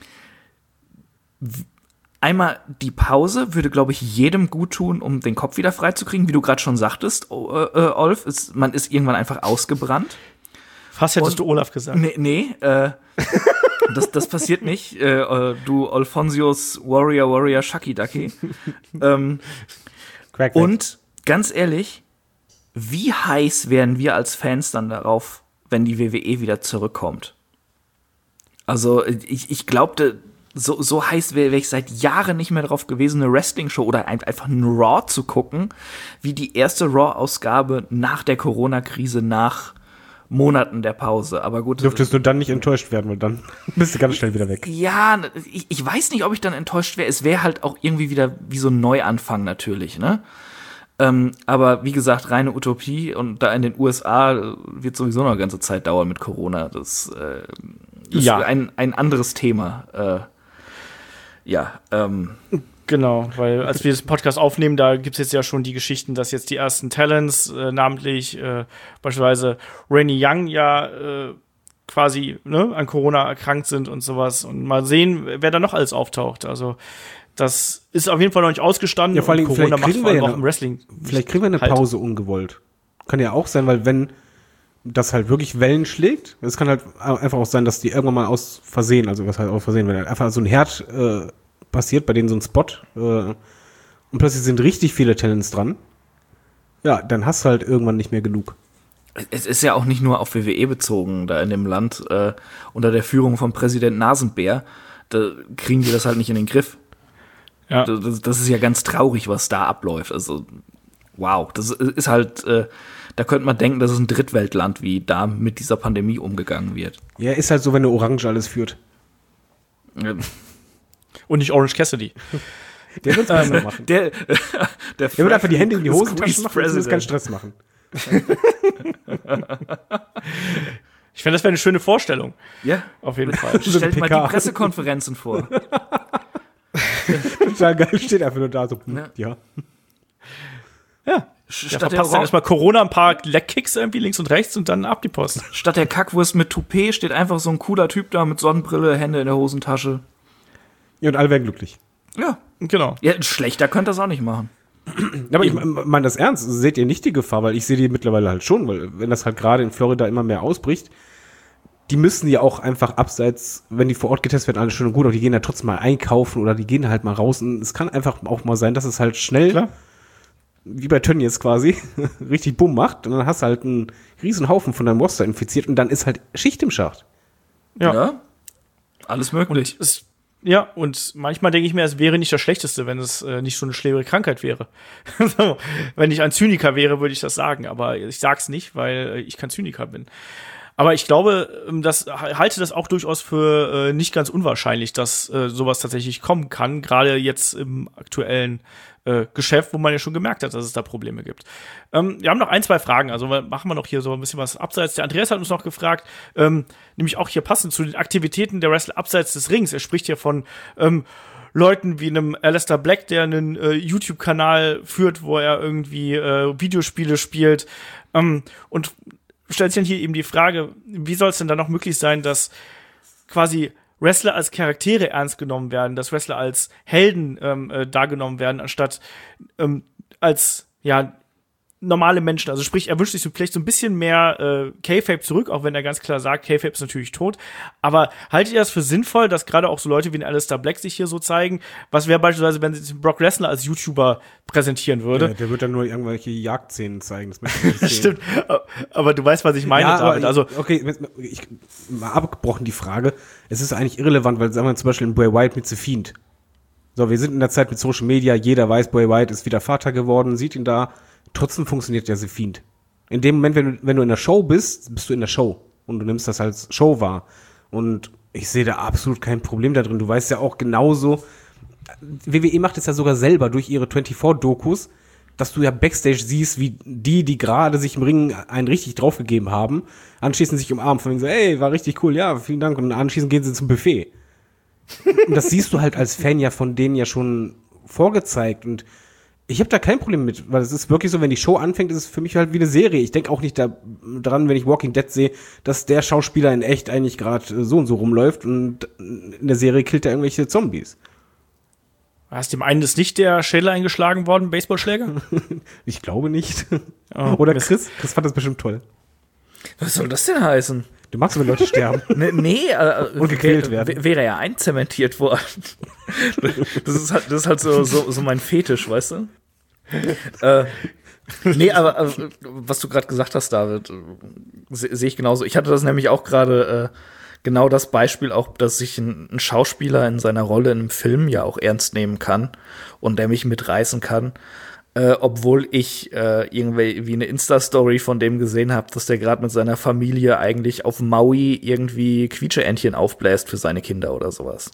Einmal die Pause würde, glaube ich, jedem gut tun, um den Kopf wieder freizukriegen, wie du gerade schon sagtest, Olf, man ist irgendwann einfach ausgebrannt. Fast hättest du Olaf gesagt. Nee, das passiert nicht, du Alfonsius Warrior Shucky Ducky. Und ganz ehrlich, wie heiß wären wir als Fans dann darauf, wenn die WWE wieder zurückkommt? Also ich glaubte, so heiß wäre ich seit Jahren nicht mehr drauf gewesen, eine Wrestling-Show oder einfach ein Raw zu gucken, wie die erste Raw-Ausgabe nach der Corona-Krise, nach Monaten der Pause. Aber gut. Dürftest du dann nicht enttäuscht werden, weil dann bist du ganz schnell wieder weg. Ja, ich weiß nicht, ob ich dann enttäuscht wäre. Es wäre halt auch irgendwie wieder wie so ein Neuanfang natürlich, ne? Aber wie gesagt, reine Utopie, und da in den USA wird sowieso noch eine ganze Zeit dauern mit Corona. Das ist ein anderes Thema. Genau, weil als wir das Podcast aufnehmen, da gibt es jetzt ja schon die Geschichten, dass jetzt die ersten Talents, namentlich beispielsweise Renee Young, quasi an Corona erkrankt sind und sowas. Und mal sehen, wer da noch alles auftaucht. Also das ist auf jeden Fall noch nicht ausgestanden. Ja, vor allem, Corona macht vor allem auch im Wrestling. Vielleicht kriegen wir eine Pause ungewollt. Kann ja auch sein, weil wenn das halt wirklich Wellen schlägt, es kann halt einfach auch sein, dass die irgendwann mal aus Versehen, also was halt aus Versehen, wenn einfach so ein Herd passiert, bei denen so ein Spot und plötzlich sind richtig viele Talents dran, ja, dann hast du halt irgendwann nicht mehr genug. Es ist ja auch nicht nur auf WWE bezogen, da in dem Land unter der Führung von Präsident Nasenbär, da kriegen die das halt nicht in den Griff. Ja. Das ist ja ganz traurig, was da abläuft. Also, wow, das ist halt, da könnte man denken, das ist ein Drittweltland, wie da mit dieser Pandemie umgegangen wird. Ja, ist halt so, wenn eine Orange alles führt. Und nicht Orange Cassidy. Der wird es besser machen. Der wird einfach die Hände in die Hosentaschen machen und keinen Stress machen. Ich finde, das wäre eine schöne Vorstellung. Ja. Auf jeden Fall. Stellt mal die Pressekonferenzen vor. Total geil, steht einfach nur da so. Ja. Statt der dann erstmal Corona, ein paar Leckkicks irgendwie links und rechts und dann ab die Post. Statt der Kackwurst mit Toupet steht einfach so ein cooler Typ da mit Sonnenbrille, Hände in der Hosentasche. Ja, und alle werden glücklich. Ja, genau. Ja, schlechter könnt ihr das auch nicht machen. Aber ich meine das ernst. Seht ihr nicht die Gefahr? Weil ich sehe die mittlerweile halt schon, weil wenn das halt gerade in Florida immer mehr ausbricht, die müssen ja auch einfach abseits, wenn die vor Ort getestet werden, alles schön und gut, aber die gehen ja trotzdem mal einkaufen oder die gehen halt mal raus. Und es kann einfach auch mal sein, dass es halt schnell, wie bei Tönnies quasi, richtig bumm macht. Und dann hast du halt einen riesen Haufen von deinem Roster infiziert und dann ist halt Schicht im Schacht. Ja. Alles möglich. Und manchmal denke ich mir, es wäre nicht das Schlechteste, wenn es nicht so eine schwere Krankheit wäre. Wenn ich ein Zyniker wäre, würde ich das sagen. Aber ich sag's nicht, weil ich kein Zyniker bin. Aber ich glaube, halte das auch durchaus für nicht ganz unwahrscheinlich, dass sowas tatsächlich kommen kann. Gerade jetzt im aktuellen Geschäft, wo man ja schon gemerkt hat, dass es da Probleme gibt. Wir haben noch 1, 2 Fragen, also machen wir noch hier so ein bisschen was abseits. Der Andreas hat uns noch gefragt, nämlich auch hier passend zu den Aktivitäten der Wrestler abseits des Rings. Er spricht hier von Leuten wie einem Aleister Black, der einen YouTube-Kanal führt, wo er irgendwie Videospiele spielt, und stellt sich dann hier eben die Frage, wie soll es denn dann noch möglich sein, dass quasi Wrestler als Charaktere ernst genommen werden, dass Wrestler als Helden dargenommen werden, anstatt als normale Menschen. Also sprich, er wünscht sich so vielleicht so ein bisschen mehr Kayfabe zurück, auch wenn er ganz klar sagt, Kayfabe ist natürlich tot. Aber haltet ihr das für sinnvoll, dass gerade auch so Leute wie ein Aleister Black sich hier so zeigen? Was wäre beispielsweise, wenn sie Brock Lesnar als YouTuber präsentieren würde? Ja, der wird dann nur irgendwelche Jagdszenen zeigen. Das möchte ich nicht sehen. Stimmt, aber du weißt, was ich meine, David. Also, okay, ich mal abgebrochen die Frage. Es ist eigentlich irrelevant, weil sagen wir zum Beispiel in Bray Wyatt mit The Fiend. So, wir sind in der Zeit mit Social Media, jeder weiß, Bray Wyatt ist wieder Vater geworden, sieht ihn da. Trotzdem funktioniert der The Fiend. In dem Moment, wenn du in der Show bist, bist du in der Show. Und du nimmst das als Show wahr. Und ich sehe da absolut kein Problem da drin. Du weißt ja auch genauso, WWE macht es ja sogar selber durch ihre 24-Dokus, dass du ja Backstage siehst, wie die gerade sich im Ring einen richtig draufgegeben haben, anschließend sich umarmen, von wegen so, ey, war richtig cool, ja, vielen Dank. Und anschließend gehen sie zum Buffet. Und das siehst du halt als Fan ja von denen ja schon vorgezeigt. Und ich habe da kein Problem mit, weil es ist wirklich so, wenn die Show anfängt, ist es für mich halt wie eine Serie. Ich denke auch nicht dran, wenn ich Walking Dead sehe, dass der Schauspieler in echt eigentlich gerade so und so rumläuft und in der Serie killt er irgendwelche Zombies. Hast dem einen ist nicht der Schädel eingeschlagen worden, Baseballschläger? Ich glaube nicht. Oh, oder Chris fand das bestimmt toll. Was soll das denn heißen? Du magst, wenn Leute sterben. Nee, und gequält werden. Wäre ja einzementiert worden. Das ist halt so mein Fetisch, weißt du? Nee, aber was du gerade gesagt hast, David, sehe ich genauso. Ich hatte das nämlich auch gerade genau das Beispiel auch, dass sich ein Schauspieler in seiner Rolle in einem Film ja auch ernst nehmen kann und der mich mitreißen kann. Obwohl ich irgendwie wie eine Insta-Story von dem gesehen habe, dass der gerade mit seiner Familie eigentlich auf Maui irgendwie Quietscheentchen aufbläst für seine Kinder oder sowas.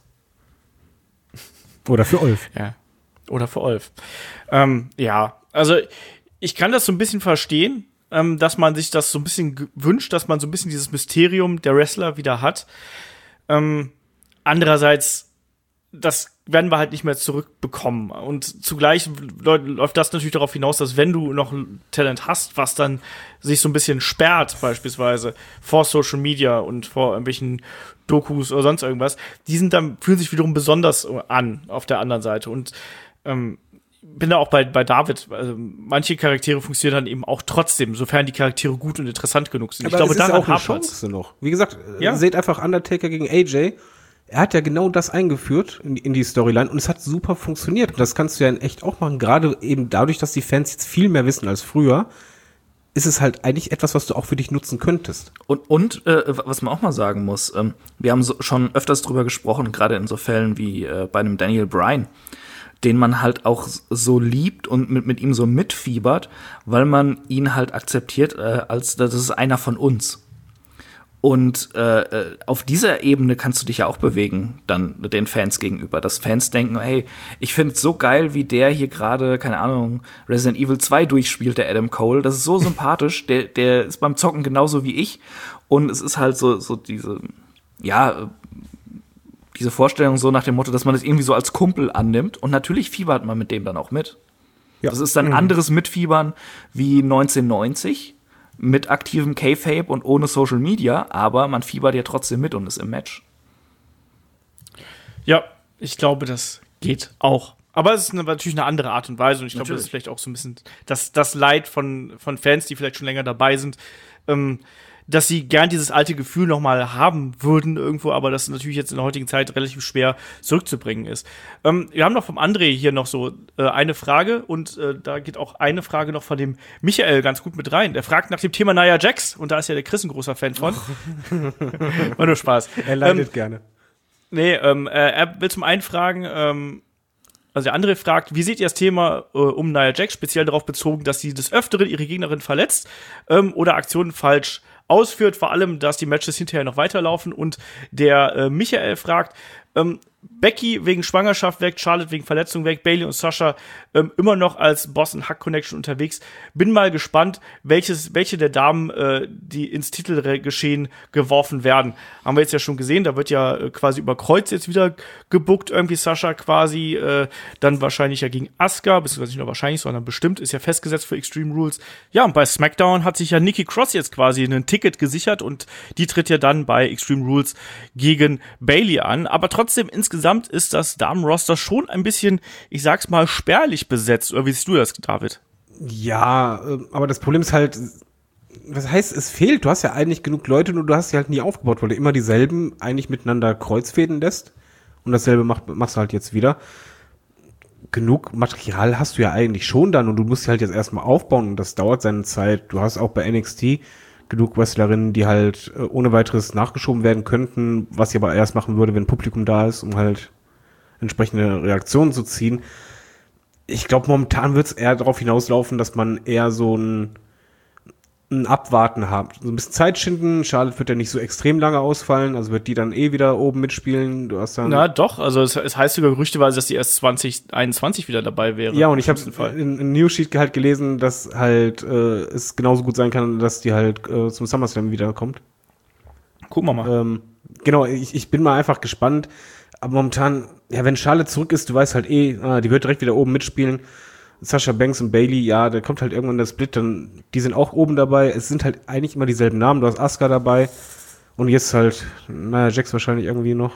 Oder für Ulf. Ja. Oder für Ulf. Ja, also ich kann das so ein bisschen verstehen, dass man sich das so ein bisschen wünscht, dass man so ein bisschen dieses Mysterium der Wrestler wieder hat. Andererseits, das werden wir halt nicht mehr zurückbekommen. Und zugleich läuft das natürlich darauf hinaus, dass wenn du noch ein Talent hast, was dann sich so ein bisschen sperrt, beispielsweise vor Social Media und vor irgendwelchen Dokus oder sonst irgendwas, fühlen sich wiederum besonders an auf der anderen Seite. Und bin da auch bei David. Also, manche Charaktere funktionieren dann eben auch trotzdem, sofern die Charaktere gut und interessant genug sind. Aber ich glaube, da ist auch eine Chance noch. Wie gesagt, seht einfach Undertaker gegen AJ. Er hat ja genau das eingeführt in die Storyline und es hat super funktioniert. Und das kannst du ja in echt auch machen. Gerade eben dadurch, dass die Fans jetzt viel mehr wissen als früher, ist es halt eigentlich etwas, was du auch für dich nutzen könntest. Und was man auch mal sagen muss, wir haben schon öfters drüber gesprochen, gerade in so Fällen wie bei einem Daniel Bryan, den man halt auch so liebt und mit ihm so mitfiebert, weil man ihn halt akzeptiert, als das ist einer von uns. Und auf dieser Ebene kannst du dich ja auch bewegen, dann den Fans gegenüber. Dass Fans denken, hey, ich finde es so geil, wie der hier gerade, keine Ahnung, Resident Evil 2 durchspielt, der Adam Cole. Das ist so sympathisch, der ist beim Zocken genauso wie ich. Und es ist halt so diese, ja, diese Vorstellung so nach dem Motto, dass man das irgendwie so als Kumpel annimmt. Und natürlich fiebert man mit dem dann auch mit. Ja. Das ist dann anderes Mitfiebern wie 1990 mit aktivem K-Fape und ohne Social Media, aber man fiebert ja trotzdem mit und ist im Match. Ja, ich glaube, das geht auch. Aber es ist natürlich eine andere Art und Weise und ich glaube, das ist vielleicht auch so ein bisschen das Leid von Fans, die vielleicht schon länger dabei sind, dass sie gern dieses alte Gefühl noch mal haben würden irgendwo, aber das natürlich jetzt in der heutigen Zeit relativ schwer zurückzubringen ist. Wir haben noch vom André hier noch so eine Frage und da geht auch eine Frage noch von dem Michael ganz gut mit rein. Der fragt nach dem Thema Nia Jax und da ist ja der Chris ein großer Fan von. War nur Spaß. Er leidet gerne. Nee, er will zum einen fragen, also der andere fragt, wie seht ihr das Thema um Nia Jax, speziell darauf bezogen, dass sie des Öfteren ihre Gegnerin verletzt oder Aktionen falsch ausführt, vor allem, dass die Matches hinterher noch weiterlaufen. Und der Michael fragt, Becky wegen Schwangerschaft weg, Charlotte wegen Verletzung weg, Bayley und Sasha immer noch als Boss und Hack Connection unterwegs. Bin mal gespannt, welche der Damen die ins Titelgeschehen geworfen werden. Haben wir jetzt ja schon gesehen, da wird ja quasi über Kreuz jetzt wieder gebuckt, irgendwie Sasha quasi, dann wahrscheinlich ja gegen Asuka, beziehungsweise nicht nur wahrscheinlich, sondern bestimmt, ist ja festgesetzt für Extreme Rules. Ja, und bei SmackDown hat sich ja Nikki Cross jetzt quasi ein Ticket gesichert und die tritt ja dann bei Extreme Rules gegen Bayley an. Aber trotzdem, insgesamt ist das Damenroster schon ein bisschen, ich sag's mal, spärlich besetzt. Oder wie siehst du das, David? Ja, aber das Problem ist halt, was heißt, es fehlt. Du hast ja eigentlich genug Leute, nur du hast sie halt nie aufgebaut, weil du immer dieselben eigentlich miteinander kreuzfäden lässt. Und dasselbe machst du halt jetzt wieder. Genug Material hast du ja eigentlich schon dann und du musst sie halt jetzt erstmal aufbauen und das dauert seine Zeit. Du hast auch bei NXT genug Wrestlerinnen, die halt ohne weiteres nachgeschoben werden könnten, was ich aber erst machen würde, wenn Publikum da ist, um halt entsprechende Reaktionen zu ziehen. Ich glaube, momentan wird es eher darauf hinauslaufen, dass man eher so ein Abwarten hat. So ein bisschen Zeit schinden. Charlotte wird ja nicht so extrem lange ausfallen, also wird die dann wieder oben mitspielen. Du hast dann Na doch, also es heißt sogar gerüchteweise, dass die erst 2021 wieder dabei wäre. Ja, und ich habe in Newsheet halt gelesen, dass halt es genauso gut sein kann, dass die halt zum SummerSlam wiederkommt. Gucken wir mal. Genau, ich bin mal einfach gespannt. Aber momentan, ja, wenn Charlotte zurück ist, du weißt halt die wird direkt wieder oben mitspielen. Sasha Banks und Bayley, ja, da kommt halt irgendwann der Split, dann, die sind auch oben dabei. Es sind halt eigentlich immer dieselben Namen. Du hast Asuka dabei und jetzt halt, Nia Jax wahrscheinlich irgendwie noch.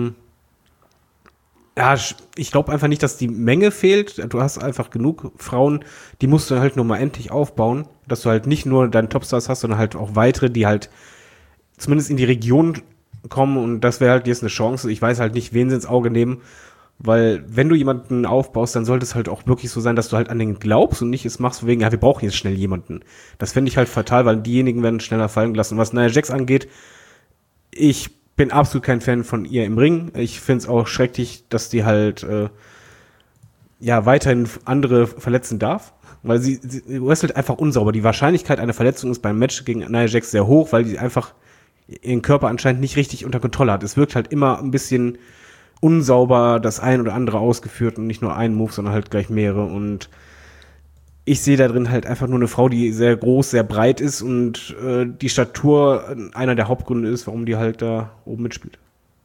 Ja, ich glaube einfach nicht, dass die Menge fehlt. Du hast einfach genug Frauen, die musst du halt nur mal endlich aufbauen, dass du halt nicht nur deine Topstars hast, sondern halt auch weitere, die halt zumindest in die Region kommen und das wäre halt jetzt eine Chance. Ich weiß halt nicht, wen sie ins Auge nehmen. Weil wenn du jemanden aufbaust, dann sollte es halt auch wirklich so sein, dass du halt an den glaubst und nicht es machst wegen, ja, wir brauchen jetzt schnell jemanden. Das fände ich halt fatal, weil diejenigen werden schneller fallen gelassen. Was Nia Jax angeht, ich bin absolut kein Fan von ihr im Ring. Ich finde es auch schrecklich, dass die halt weiterhin andere verletzen darf. Weil sie wrestelt einfach unsauber. Die Wahrscheinlichkeit einer Verletzung ist beim Match gegen Nia Jax sehr hoch, weil die einfach ihren Körper anscheinend nicht richtig unter Kontrolle hat. Es wirkt halt immer ein bisschen unsauber das ein oder andere ausgeführt und nicht nur einen Move, sondern halt gleich mehrere. Und ich sehe da drin halt einfach nur eine Frau, die sehr groß, sehr breit ist und die Statur einer der Hauptgründe ist, warum die halt da oben mitspielt.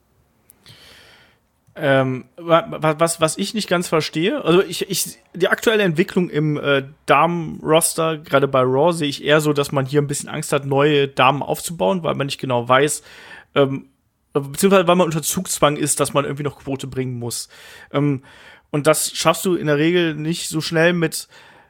Was ich nicht ganz verstehe, also die aktuelle Entwicklung im Damen-Roster, gerade bei Raw, sehe ich eher so, dass man hier ein bisschen Angst hat, neue Damen aufzubauen, weil man nicht genau weiß, beziehungsweise weil man unter Zugzwang ist, dass man irgendwie noch Quote bringen muss. Und das schaffst du in der Regel nicht so schnell mit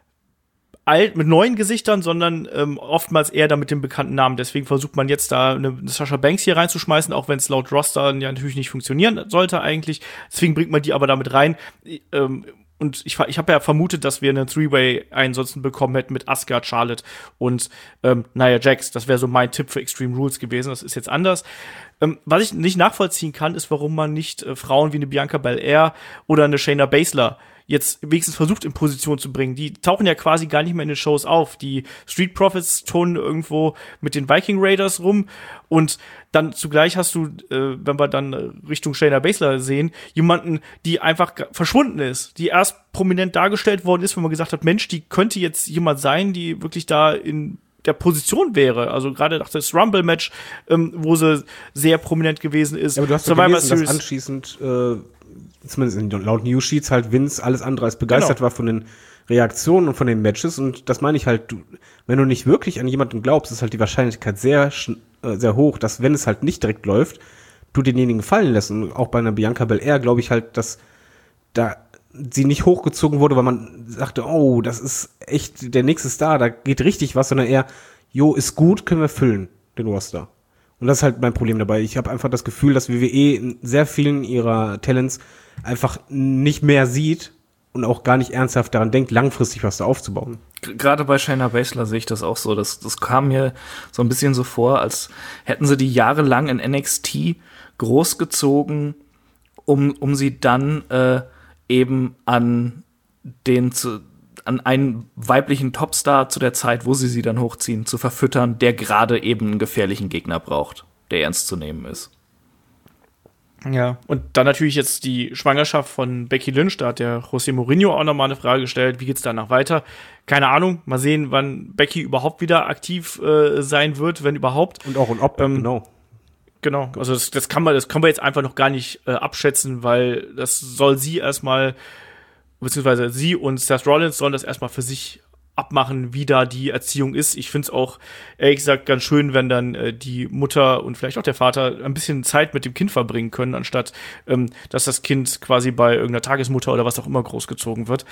neuen Gesichtern, sondern oftmals eher da mit dem bekannten Namen. Deswegen versucht man jetzt da eine Sasha Banks hier reinzuschmeißen, auch wenn es laut Roster ja natürlich nicht funktionieren sollte eigentlich. Deswegen bringt man die aber damit rein. Und ich habe ja vermutet, dass wir eine Three-Way ansonsten bekommen hätten mit Asuka, Charlotte und Nia Jax. Das wäre so mein Tipp für Extreme Rules gewesen. Das ist jetzt anders. Was ich nicht nachvollziehen kann, ist, warum man nicht Frauen wie eine Bianca Belair oder eine Shayna Baszler jetzt wenigstens versucht in Position zu bringen. Die tauchen ja quasi gar nicht mehr in den Shows auf. Die Street Profits turnen irgendwo mit den Viking Raiders rum und dann zugleich hast du, wenn wir dann Richtung Shayna Baszler sehen, jemanden, die einfach verschwunden ist, die erst prominent dargestellt worden ist, wenn man gesagt hat, Mensch, die könnte jetzt jemand sein, die wirklich da in der Position wäre. Also gerade nach das Rumble-Match, wo sie sehr prominent gewesen ist. Ja, aber du hast doch gelesen, dass anschließend zumindest laut News Sheets halt Vince alles andere als begeistert war von den Reaktionen und von den Matches und das meine ich halt, wenn du nicht wirklich an jemanden glaubst, ist halt die Wahrscheinlichkeit sehr hoch, dass wenn es halt nicht direkt läuft, du denjenigen fallen lässt und auch bei einer Bianca Belair glaube ich halt, dass da sie nicht hochgezogen wurde, weil man sagte, oh, das ist echt der nächste Star, da geht richtig was, sondern eher, ist gut, können wir füllen, den Roster. Und das ist halt mein Problem dabei. Ich habe einfach das Gefühl, dass WWE in sehr vielen ihrer Talents einfach nicht mehr sieht und auch gar nicht ernsthaft daran denkt, langfristig was da aufzubauen. Gerade bei Shayna Baszler sehe ich das auch so. Das kam mir so ein bisschen so vor, als hätten sie die jahrelang in NXT großgezogen, um sie dann eben an einen weiblichen Topstar zu der Zeit, wo sie dann hochziehen, zu verfüttern, der gerade eben einen gefährlichen Gegner braucht, der ernst zu nehmen ist. Ja, und dann natürlich jetzt die Schwangerschaft von Becky Lynch, da hat der José Mourinho auch nochmal eine Frage gestellt, wie geht's danach weiter? Keine Ahnung, mal sehen, wann Becky überhaupt wieder aktiv sein wird, wenn überhaupt. Und auch und ob, genau. Genau, also das können wir jetzt einfach noch gar nicht abschätzen, weil das soll sie erstmal, beziehungsweise sie und Seth Rollins sollen das erstmal für sich abmachen, wie da die Erziehung ist. Ich finde es auch, ehrlich gesagt, ganz schön, wenn dann die Mutter und vielleicht auch der Vater ein bisschen Zeit mit dem Kind verbringen können, anstatt dass das Kind quasi bei irgendeiner Tagesmutter oder was auch immer großgezogen wird.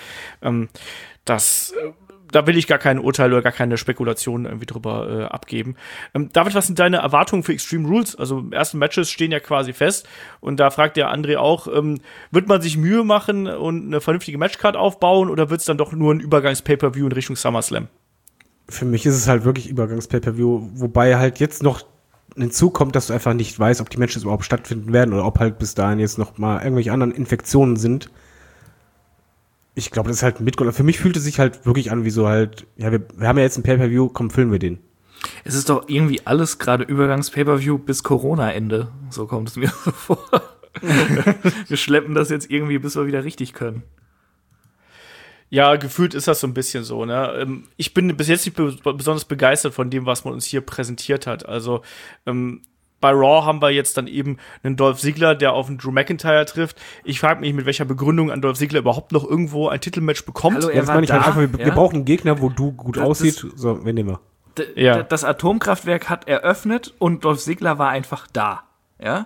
Da will ich gar kein Urteil oder gar keine Spekulation irgendwie drüber abgeben. David, was sind deine Erwartungen für Extreme Rules? Also ersten Matches stehen ja quasi fest und da fragt der André auch, wird man sich Mühe machen und eine vernünftige Matchcard aufbauen oder wird es dann doch nur ein Übergangs-Pay-Per-View in Richtung SummerSlam? Für mich ist es halt wirklich Übergangs-Pay-Per-View, wobei halt jetzt noch hinzukommt, dass du einfach nicht weißt, ob die Matches überhaupt stattfinden werden oder ob halt bis dahin jetzt noch mal irgendwelche anderen Infektionen sind. Ich glaube, das ist halt ein Mitgrund. Für mich fühlt es sich halt wirklich an, wie so halt, ja, wir haben ja jetzt ein Pay-Per-View, komm, füllen wir den. Es ist doch irgendwie alles gerade Übergangs-Pay-Per-View bis Corona-Ende. So kommt es mir so vor. Wir schleppen das jetzt irgendwie, bis wir wieder richtig können. Ja, gefühlt ist das so ein bisschen so, ne? Ich bin bis jetzt nicht besonders begeistert von dem, was man uns hier präsentiert hat. Also, bei Raw haben wir jetzt dann eben einen Dolph Ziggler, der auf einen Drew McIntyre trifft. Ich frage mich, mit welcher Begründung an Dolph Ziggler überhaupt noch irgendwo ein Titelmatch bekommt. Hallo, jetzt meine ich halt einfach, wir brauchen einen Gegner, wo du gut aussiehst. So, wen nehmen wir? Das Atomkraftwerk hat eröffnet und Dolph Ziggler war einfach da. Ja?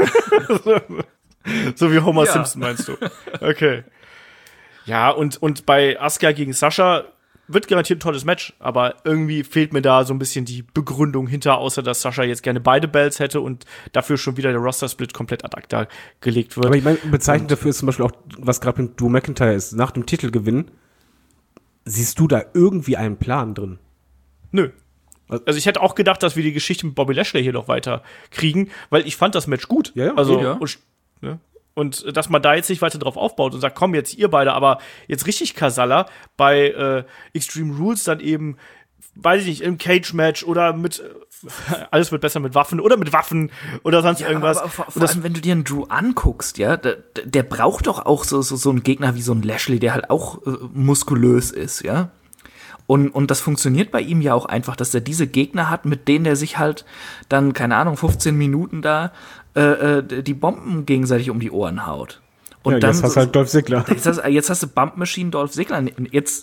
So wie Homer Simpson, meinst du? Okay. Ja, und bei Asuka gegen Sasha wird garantiert ein tolles Match, aber irgendwie fehlt mir da so ein bisschen die Begründung hinter, außer dass Sascha jetzt gerne beide Belts hätte und dafür schon wieder der Roster-Split komplett ad acta gelegt wird. Aber ich meine, bezeichnend dafür ist zum Beispiel auch, was gerade mit Drew McIntyre ist, nach dem Titelgewinn, siehst du da irgendwie einen Plan drin? Nö. Also ich hätte auch gedacht, dass wir die Geschichte mit Bobby Lashley hier noch weiter kriegen, weil ich fand das Match gut. Ja, also ja. Und dass man da jetzt nicht weiter drauf aufbaut und sagt, komm, jetzt ihr beide, aber jetzt richtig Kasala bei Extreme Rules dann eben, weiß ich nicht, im Cage-Match oder mit alles wird besser mit Waffen oder sonst irgendwas. Aber vor allem, wenn du dir einen Drew anguckst, ja, der braucht doch auch so einen Gegner wie so ein Lashley, der halt auch muskulös ist, ja. Und das funktioniert bei ihm ja auch einfach, dass er diese Gegner hat, mit denen er sich halt dann, keine Ahnung, 15 Minuten da die Bomben gegenseitig um die Ohren haut. Und dann jetzt hast du halt Dolph Ziggler. Jetzt hast du Bump Machine Dolph Ziggler. Jetzt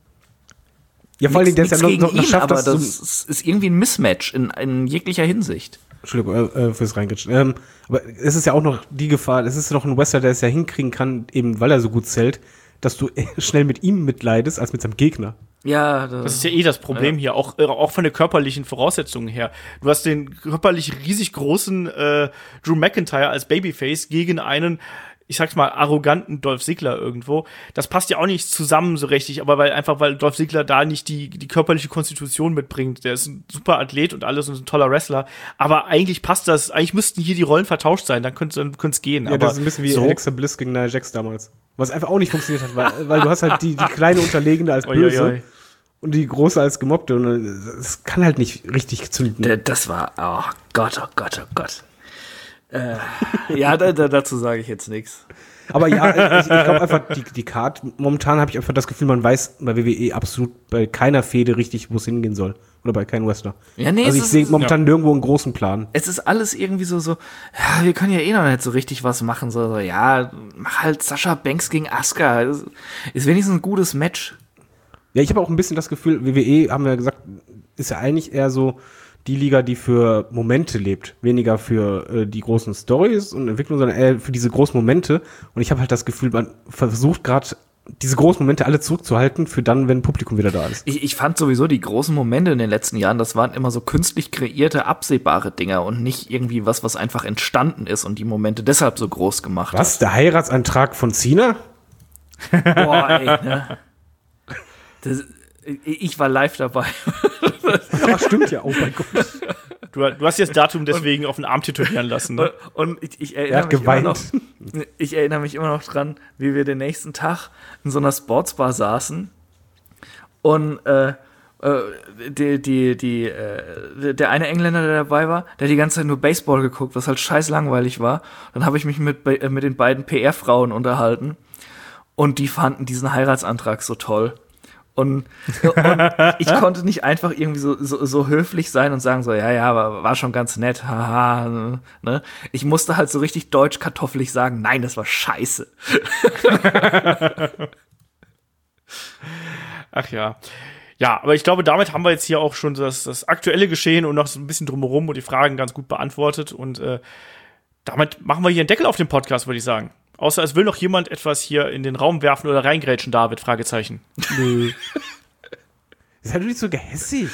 Ja, vor allem, der ist ja gegen noch ihn, schafft, aber das ist irgendwie ein Mismatch in jeglicher Hinsicht. Entschuldigung, fürs Reingritschen. Aber es ist ja auch noch die Gefahr, es ist noch ein Wrestler, der es ja hinkriegen kann, eben weil er so gut zählt, dass du schnell mit ihm mitleidest, als mit seinem Gegner. Ja, das ist ja eh das Problem hier, auch von der körperlichen Voraussetzungen her. Du hast den körperlich riesig großen Drew McIntyre als Babyface gegen einen, ich sag's mal, arroganten Dolph Ziggler irgendwo. Das passt ja auch nicht zusammen so richtig, aber weil Dolph Ziggler da nicht die körperliche Konstitution mitbringt. Der ist ein super Athlet und alles und ein toller Wrestler. Aber eigentlich passt das, eigentlich müssten hier die Rollen vertauscht sein, dann könnte es gehen. Ja, aber das ist ein bisschen wie so. Alexa Bliss gegen Nia Jax damals. Was einfach auch nicht funktioniert hat, weil du hast halt die kleine Unterlegene als böse und die große als gemobbte. Und es kann halt nicht richtig zünden. Das war, oh Gott, oh Gott, oh Gott. Ja, dazu sage ich jetzt nichts. Aber ja, ich glaube einfach, die Card, momentan habe ich einfach das Gefühl, man weiß bei WWE absolut bei keiner Fehde richtig, wo es hingehen soll. Oder bei keinem Wrestler. Ja, nee, also ich sehe momentan nirgendwo einen großen Plan. Es ist alles irgendwie so, ja, wir können ja eh noch nicht so richtig was machen. So, ja, mach halt Sasha Banks gegen Asuka. Ist wenigstens ein gutes Match. Ja, ich habe auch ein bisschen das Gefühl, WWE, haben wir ja gesagt, ist ja eigentlich eher so die Liga, die für Momente lebt. Weniger für die großen Stories und Entwicklungen, sondern eher für diese großen Momente. Und ich habe halt das Gefühl, man versucht gerade diese großen Momente alle zurückzuhalten für dann, wenn Publikum wieder da ist. Ich fand sowieso die großen Momente in den letzten Jahren, das waren immer so künstlich kreierte, absehbare Dinger und nicht irgendwie was einfach entstanden ist und die Momente deshalb so groß gemacht hat. Was? Der Heiratsantrag von Cena? Boah, ey, ne? Ich war live dabei. Ach, stimmt ja. Oh mein Gott. Du hast jetzt Datum deswegen auf den Arm tätowieren lassen, ne? Und ich Er erinnere hat mich immer geweint. noch. Ich erinnere mich immer noch dran, wie wir den nächsten Tag in so einer Sportsbar saßen und der eine Engländer, der dabei war, der hat die ganze Zeit nur Baseball geguckt, was halt scheiß langweilig war. Dann habe ich mich mit den beiden PR-Frauen unterhalten und die fanden diesen Heiratsantrag so toll. Und ich konnte nicht einfach irgendwie so höflich sein und sagen so, ja, aber war schon ganz nett, haha, ne? Ich musste halt so richtig deutsch-kartoffelig sagen, nein, das war scheiße. Ach ja. Ja, aber ich glaube, damit haben wir jetzt hier auch schon das aktuelle Geschehen und noch so ein bisschen drumherum und die Fragen ganz gut beantwortet. Und damit machen wir hier einen Deckel auf den Podcast, würde ich sagen. Außer es will noch jemand etwas hier in den Raum werfen oder reingrätschen, David, Fragezeichen. Nö. Ist halt nicht so gehässig.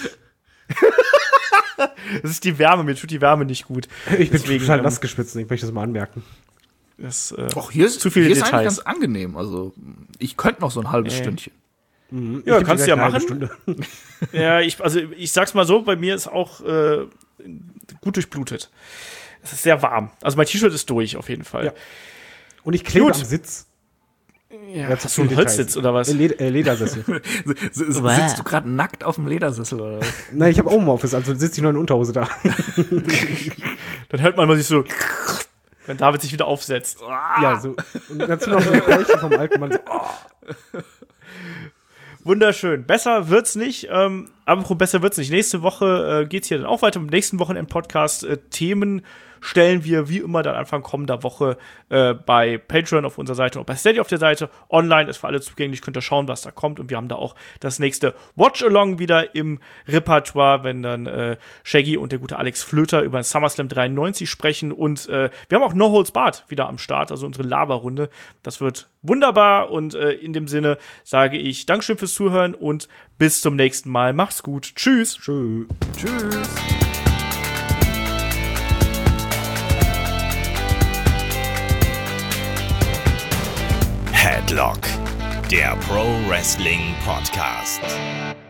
Das ist die Wärme, mir tut die Wärme nicht gut. Ich bin Deswegen, total nass geschwitzt, ich möchte das mal anmerken. Das, Hier ist zu viele hier ist Details. eigentlich ganz angenehm. Also ich könnte noch so ein halbes Stündchen. Ja, kannst du ja machen. Stunde. Ja, ich sag's mal so, bei mir ist auch gut durchblutet. Es ist sehr warm. Also mein T-Shirt ist durch, auf jeden Fall. Ja. Und ich klebe Gut. am Sitz. Ja, Ja, zu hast du einen viele Holzsitz Details. oder was? Ledersessel. Sitzt du gerade nackt auf dem Ledersessel oder was? Nein, ich habe Homeoffice, also sitze ich nur in Unterhose da. Dann hört man sich so, wenn David sich wieder aufsetzt. Ja, so. Und dazu noch so ein Keuchen vom alten Mann. So, oh. Wunderschön. Besser wird's nicht. Aber besser wird's nicht. Nächste Woche geht's hier dann auch weiter. Im nächsten Wochenend-Podcast Themen stellen wir wie immer dann Anfang kommender Woche bei Patreon auf unserer Seite und bei Steady auf der Seite. Online ist für alle zugänglich, könnt ihr schauen, was da kommt. Und wir haben da auch das nächste Watch-Along wieder im Repertoire, wenn dann Shaggy und der gute Alex Flöter über SummerSlam 93 sprechen. Und wir haben auch No Holds Barred wieder am Start, also unsere Laberrunde. Das wird wunderbar. Und in dem Sinne sage ich Dankeschön fürs Zuhören und bis zum nächsten Mal. Macht's gut. Tschüss. Tschüss. Headlock, der Pro Wrestling Podcast.